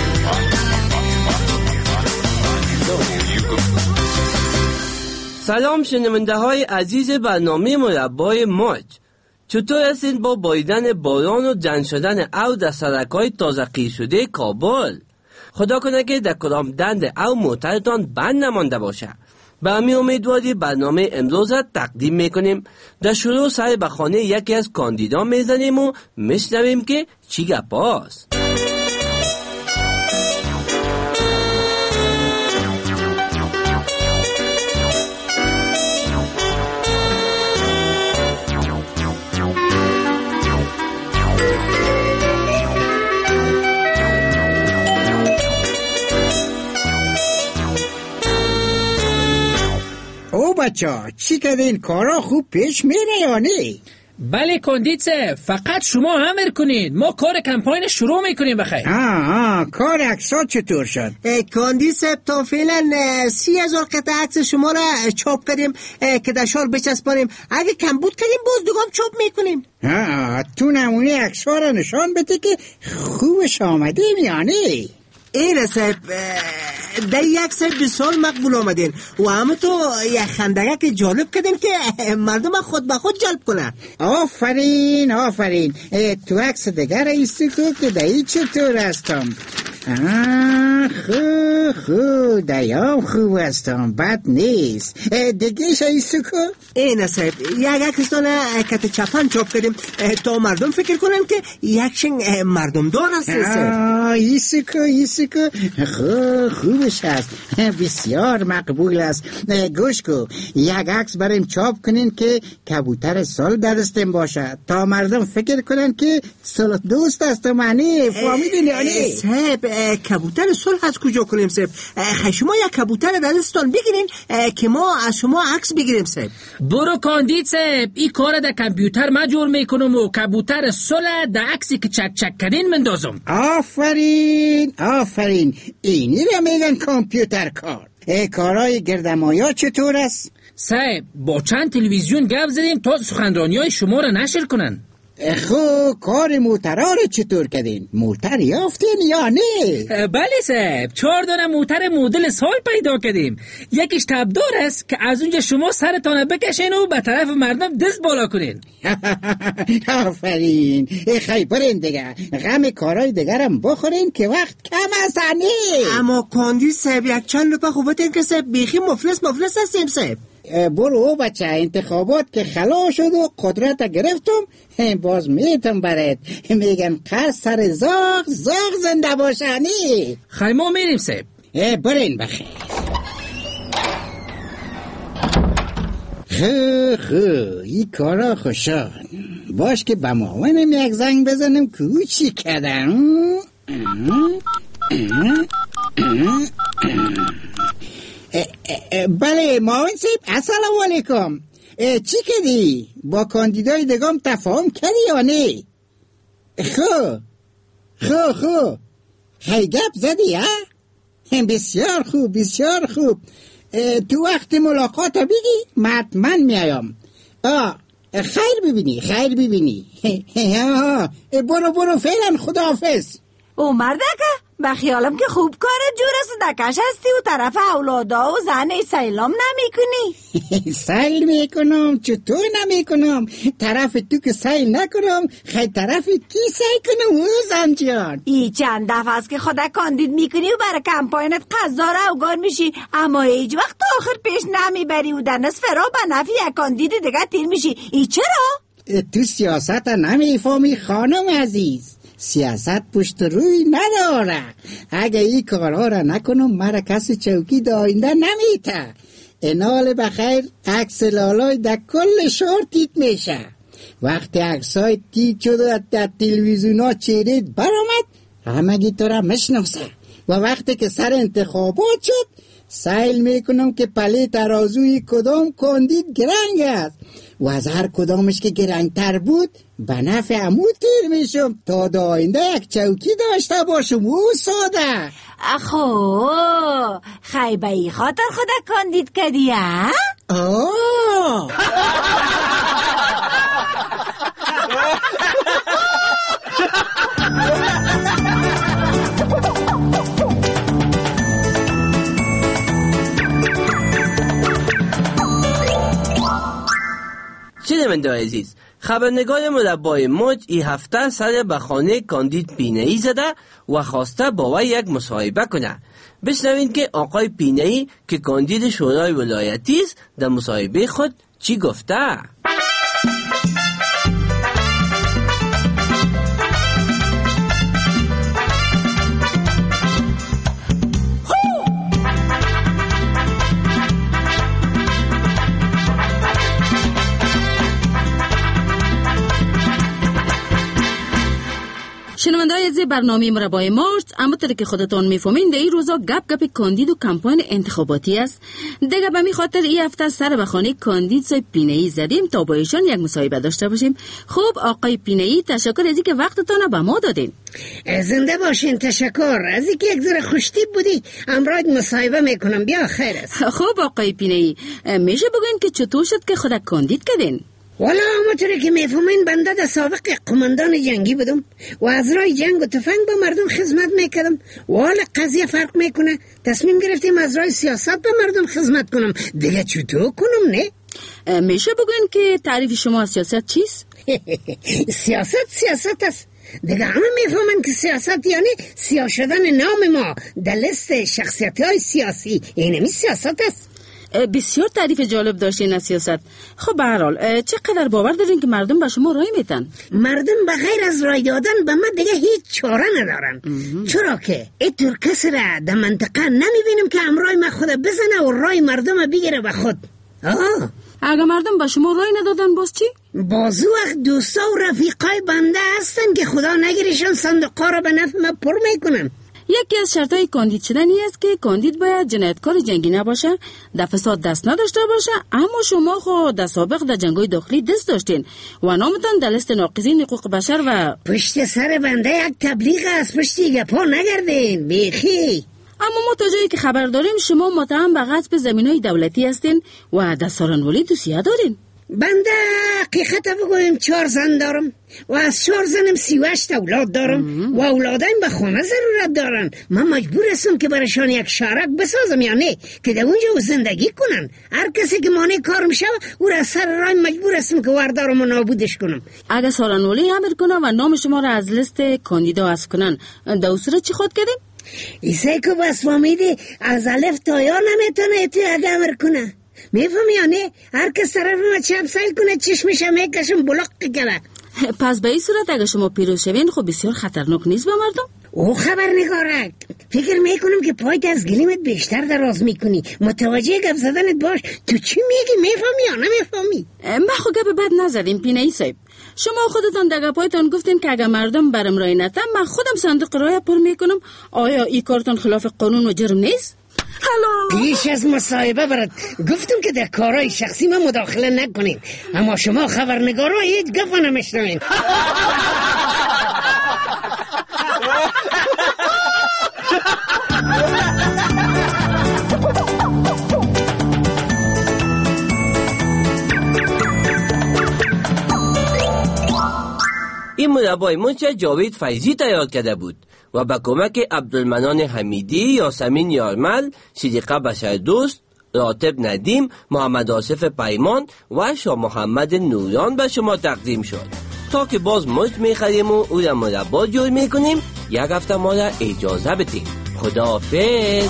[SPEAKER 14] سلام شنونده های عزیز برنامه مربای ماچ. چطور هستین با بایدن باران و جمع شدن او در سرک‌های تازه قیر شده کابل؟ خدا کنه که در کدام دند او موترتان بند نمانده باشه. به همین امیدواری برنامه امروز را تقدیم میکنیم. در شروع سر به خانه یکی از کاندیدا میزنیم و میشنویم که چی گپاست.
[SPEAKER 6] بچه چی کردین؟ کارا خوب پیش میره یا نه؟
[SPEAKER 11] بله کاندید صاحب، فقط شما امر کنید، ما کار کمپاین شروع میکنیم. بخیر.
[SPEAKER 6] کار عکس‌ها چطور شد؟
[SPEAKER 15] کاندید صاحب تا فعلا 30,000 قطعه عکس شما را چاپ کردیم که در شال بچسبانیم. اگه کم بود کردیم باز دوگام چاپ میکنیم.
[SPEAKER 6] تو نمونه عکس‌ها را نشان بده که خوبش آمدیم یا نه؟
[SPEAKER 15] این صاحب در یک سال بسیار مقبول آمدین و همه تو یک خندگه که جالب کردین که مردم خود به خود جلب کنه.
[SPEAKER 6] آفرین. تو عکس دیگر ایستی که دایی چطور هستم؟ خوب دیام خوب هستم، بد نیست. دیگه ایستی که؟
[SPEAKER 15] این صاحب یک عکستانه کت چپن چاپ کردیم تا مردم فکر کنن که یک شنگ مردم دار هست.
[SPEAKER 6] ایستی که خوبش هست، بسیار مقبول است. گوش کو، یک عکس برایم چاپ کنین که کبوتر سال در دستم باشه تا مردم فکر کنن که سال دوست است. معنی فهمیدین یا نه؟
[SPEAKER 15] صاحب کبوتر صلح از کجا کنیم صاحب؟ شما یک کبوتر در دستان بگیرین که ما از شما عکس بگیریم صاحب.
[SPEAKER 11] برو کاندید صاحب، این کار در کامپیوتر ما جور میکنم و کبوتر صلح در عکسی که چک کردین مندازم.
[SPEAKER 6] آفرین اینی را میگن کامپیوتر کار. کارهای گردمایا چطور است؟
[SPEAKER 11] صاحب با چند تلویزیون گپ زدیم تا سخنرانی های شما را نشر کنن.
[SPEAKER 6] کار موترها رو چطور کردین؟ موتر یافتین یا نه؟
[SPEAKER 11] بله صاحب، 4 دانه موتر مدل سال پیدا کردیم. یکیش تبدار است که از اونجا شما سرتان بکشین و به طرف مردم دست بالا کنین.
[SPEAKER 6] آفرین. خیلی برین دیگه، غم کارهای دیگرم بخورین که وقت کم است.
[SPEAKER 15] اما کاندید صاحب یک چند لپه خوبتین که صاحب بیخی مفلس هستیم صاحب.
[SPEAKER 6] برو بچه، انتخابات که خلا شد و قدرت گرفتم باز میتم برد. میگن قرص سر زاغ زنده باشنی.
[SPEAKER 11] خیلی ما میریم صاحب.
[SPEAKER 6] برین بخیر. این کارا خوشان باش که به مامانم یک زنگ بزنم که او چی کردم. بله مامان صاحب، السلام علیکم. چی کردی؟ با کاندیدای دگام تفاهم کردی یا نه؟ خو خیلی گپ زدی ها؟ بسیار خوب. تو وقت ملاقات بگی حتما میایم. خیر ببینی. برو فعلا، خداحافظ.
[SPEAKER 9] او مردکه به خیالم که خوب کارت جور است دکش هستی و طرف اولادا و زن سیلام نمی کنی.
[SPEAKER 6] سیل میکنم؟ چطور نمی کنم؟ طرف تو که سیل نکنم خیلی طرف کی سیل کنم او زن جان؟
[SPEAKER 9] ای چند دفعه است که خدا کاندید میکنی و برای کمپاینت قضا اوگار میشی اما هیچ وقت آخر پیش نمیبری و در نصف را به نفی یک کاندید دیگه تیر میشی. ای چرا؟
[SPEAKER 6] تو سیاست نمیفهمی خانم عزیز. سیاست پشت روی نداره. اگه این کارها را نکنم مرا کسی چوکی دا آینده نمیته. انال بخیر عکس لالای در کل شهر تیت میشه. وقتی عکسای تیت شد و در تلویزیون ها چهرید برآمد همگی تو را مشناسه و وقتی که سر انتخابات شد سیل میکنم که پله ترازوی کدام کاندید گرنگ است و از هر کدامش که گرنگتر بود به نفع عمود تیر میشم تا دا آینده یک چوکی داشته باشم. او ساده.
[SPEAKER 9] خیلی ای خاطر خدا کاندید کردی ها؟
[SPEAKER 14] شنونده عزیز، خبرنگار مربای موج این هفته سر به خانه کاندید پینه‌ای زده و خواسته با وی یک مصاحبه کنه. بشنوین که آقای پینه‌ای که کاندید شورای ولایتی است در مصاحبه خود چی گفته.
[SPEAKER 4] شنونده‌های از برنامه مربای مارچ، همونطور که خودتون میفهمین در این روزا گپ کاندید و کمپاین انتخاباتی است. دیگه به می خاطر این هفته سر به خانه کاندید صاحب پینه‌ای زدیم تا با ایشان یک مصاحبه داشته باشیم. خوب آقای پینه‌ای، تشکر از اینکه وقتتون رو به ما دادین.
[SPEAKER 6] زنده باشین. تشکر از اینکه یک ذره خوشتیپ بودی. امروز مصاحبه میکنم، بیا خیر است.
[SPEAKER 4] خوب آقای پینه‌ای، میشه بگین که چطور شد که خود کاندید کردین؟
[SPEAKER 6] والا همونطوری که میفهمین بنده در سابق قماندان جنگی بودم و از رای جنگ و تفنگ با مردم خدمت میکردم. والا قضیه فرق میکنه، تصمیم گرفتیم از رای سیاست به مردم خدمت کنم. دیگه چطور کنم نه؟
[SPEAKER 4] میشه بگوین که تعریف شما از سیاست چیست؟
[SPEAKER 6] سیاست است. دیگه همه میفهمن که سیاست یعنی سیاه شدن نام ما در لیست شخصیت‌های سیاسی. اینمی سیاست است.
[SPEAKER 4] بسیار تعریف جالب داشتین از سیاست. خب به هر حال چقدر باور دارین که مردم به شما رای میدن؟
[SPEAKER 6] مردم بغیر از رای دادن به من دیگه هیچ چاره ندارن. چرا که اینطور کسی را در منطقه نمیبینم که امرای من خود بزنه و رای مردم بگیره به خود.
[SPEAKER 4] اگه مردم به شما رای ندادن باز چی؟
[SPEAKER 6] بازو وقت دوستا و رفیقای بنده هستن که خدا نگیرشان صندوقا را به نفع من پر میکنن.
[SPEAKER 4] یکی از شرطهای کاندید شدن است که کاندید باید جنایتکار جنگی نباشه، در فساد دست نداشته باشه. اما شما خود در سابق در جنگ‌های داخلی دست داشتین و نامتان در لیست ناقضین حقوق بشر و
[SPEAKER 6] پشت سر بنده یک تبلیغ است. پشتی گپا نگردین بیخی.
[SPEAKER 4] اما ما تا جایی که خبر داریم شما متهم به غصب زمین‌های دولتی هستین و در سارنولی دوسیه دارین.
[SPEAKER 6] بنده حقیقت بگویم 4 زن دارم و از 4 زنم 38 اولاد دارم و اولادایم به خانه ضرورت دارن. من مجبور هستم که برشان یک شارک بسازم، یعنی که در اونجا زندگی کنن. هر کسی که مانع کار میشه او را سر راه مجبور هستم که وردارم و نابودش کنم.
[SPEAKER 4] اگه سارنولی امر کنه و نام شما را از لیست کاندیدا حذف کنن، در اون صورت چی خود کردین؟
[SPEAKER 6] ایسایی که بس فهمیدی از الف تا یا نمیتونه تو اگه امر کنه. میفهمی یا نه؟ هر کس طرف ما چپ سایل کنه چشمش میکشم بلق کنه.
[SPEAKER 4] پس به این صورت اگه شما پیروز شوین خب بسیار خطرناک نیست به مردم؟
[SPEAKER 6] او خبرنگارک، فکر میکنم که پایت از گلیمت بیشتر دراز میکنی. متوجه گپ زدنت باش. تو چی میگی؟ میفهمی یا نمیفهمی؟
[SPEAKER 4] ما خود گپ بد نزدیم پینه‌ای صاحب. شما خودتان در گپایتان گفتین که اگه مردم برم رای ندن من خودم صندوق رای پر میکنم. آیا این کارتان خلاف قانون و جرم نیست؟
[SPEAKER 6] پیش از مصاحبه برات گفتم که در کارهای شخصی ما مداخله نکنین، اما شما خبرنگارا هیچ گپ نمیشنوین.
[SPEAKER 14] این مربای موج جاوید فیضی تیار کرده بود و با کمک عبدالمنان حمیدی، یاسمین یارمل، صدیقه بشردوست، راتب ندیم، محمد آصف پیمان و شاه محمد نوریان به شما تقدیم شد. تا که باز موج میخریم و او را مربا جور میکنیم، یک هفته ما را اجازه بدیم. خداحافظ.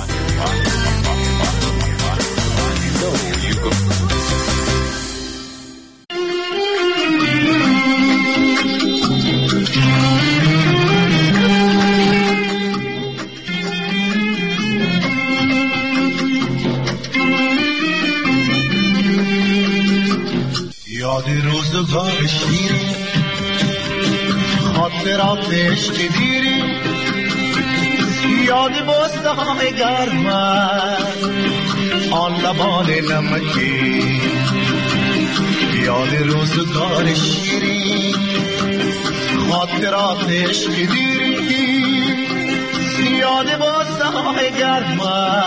[SPEAKER 16] یاد روزگار شیرین، خاطرات عشق دیری، یاد بستان گرم آن لبان نمکی. یاد روزگار شیرین، خاطرات عشق دیری، یاد بستان گرم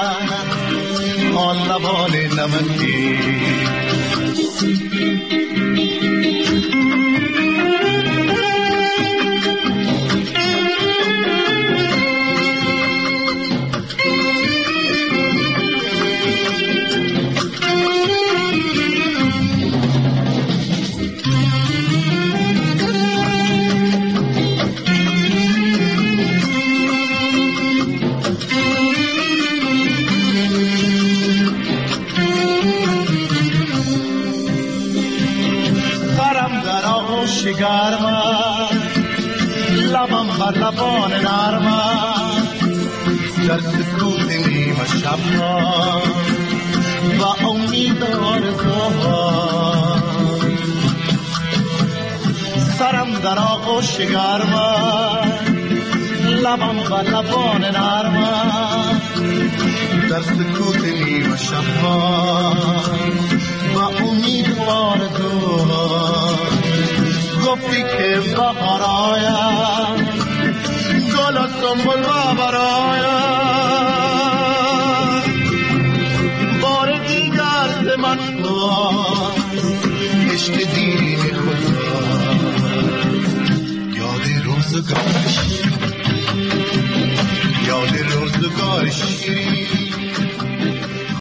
[SPEAKER 16] آن لبان نمکی. سرم در آغوش گرمم، لبم بر لبان نرمم، در سکوت نیمه شبها و امید آرزوها. سرم در آغوش گرمم، لبم بر لبان نرمم، در سکوت نیمه شبها و امید آرزوها. گفتی که بهار آید، گل و سنبل و براید، بار دیگر ز من خواست عشق دین خدا. یاد روزگار شیرین، یاد روزگار شیرین،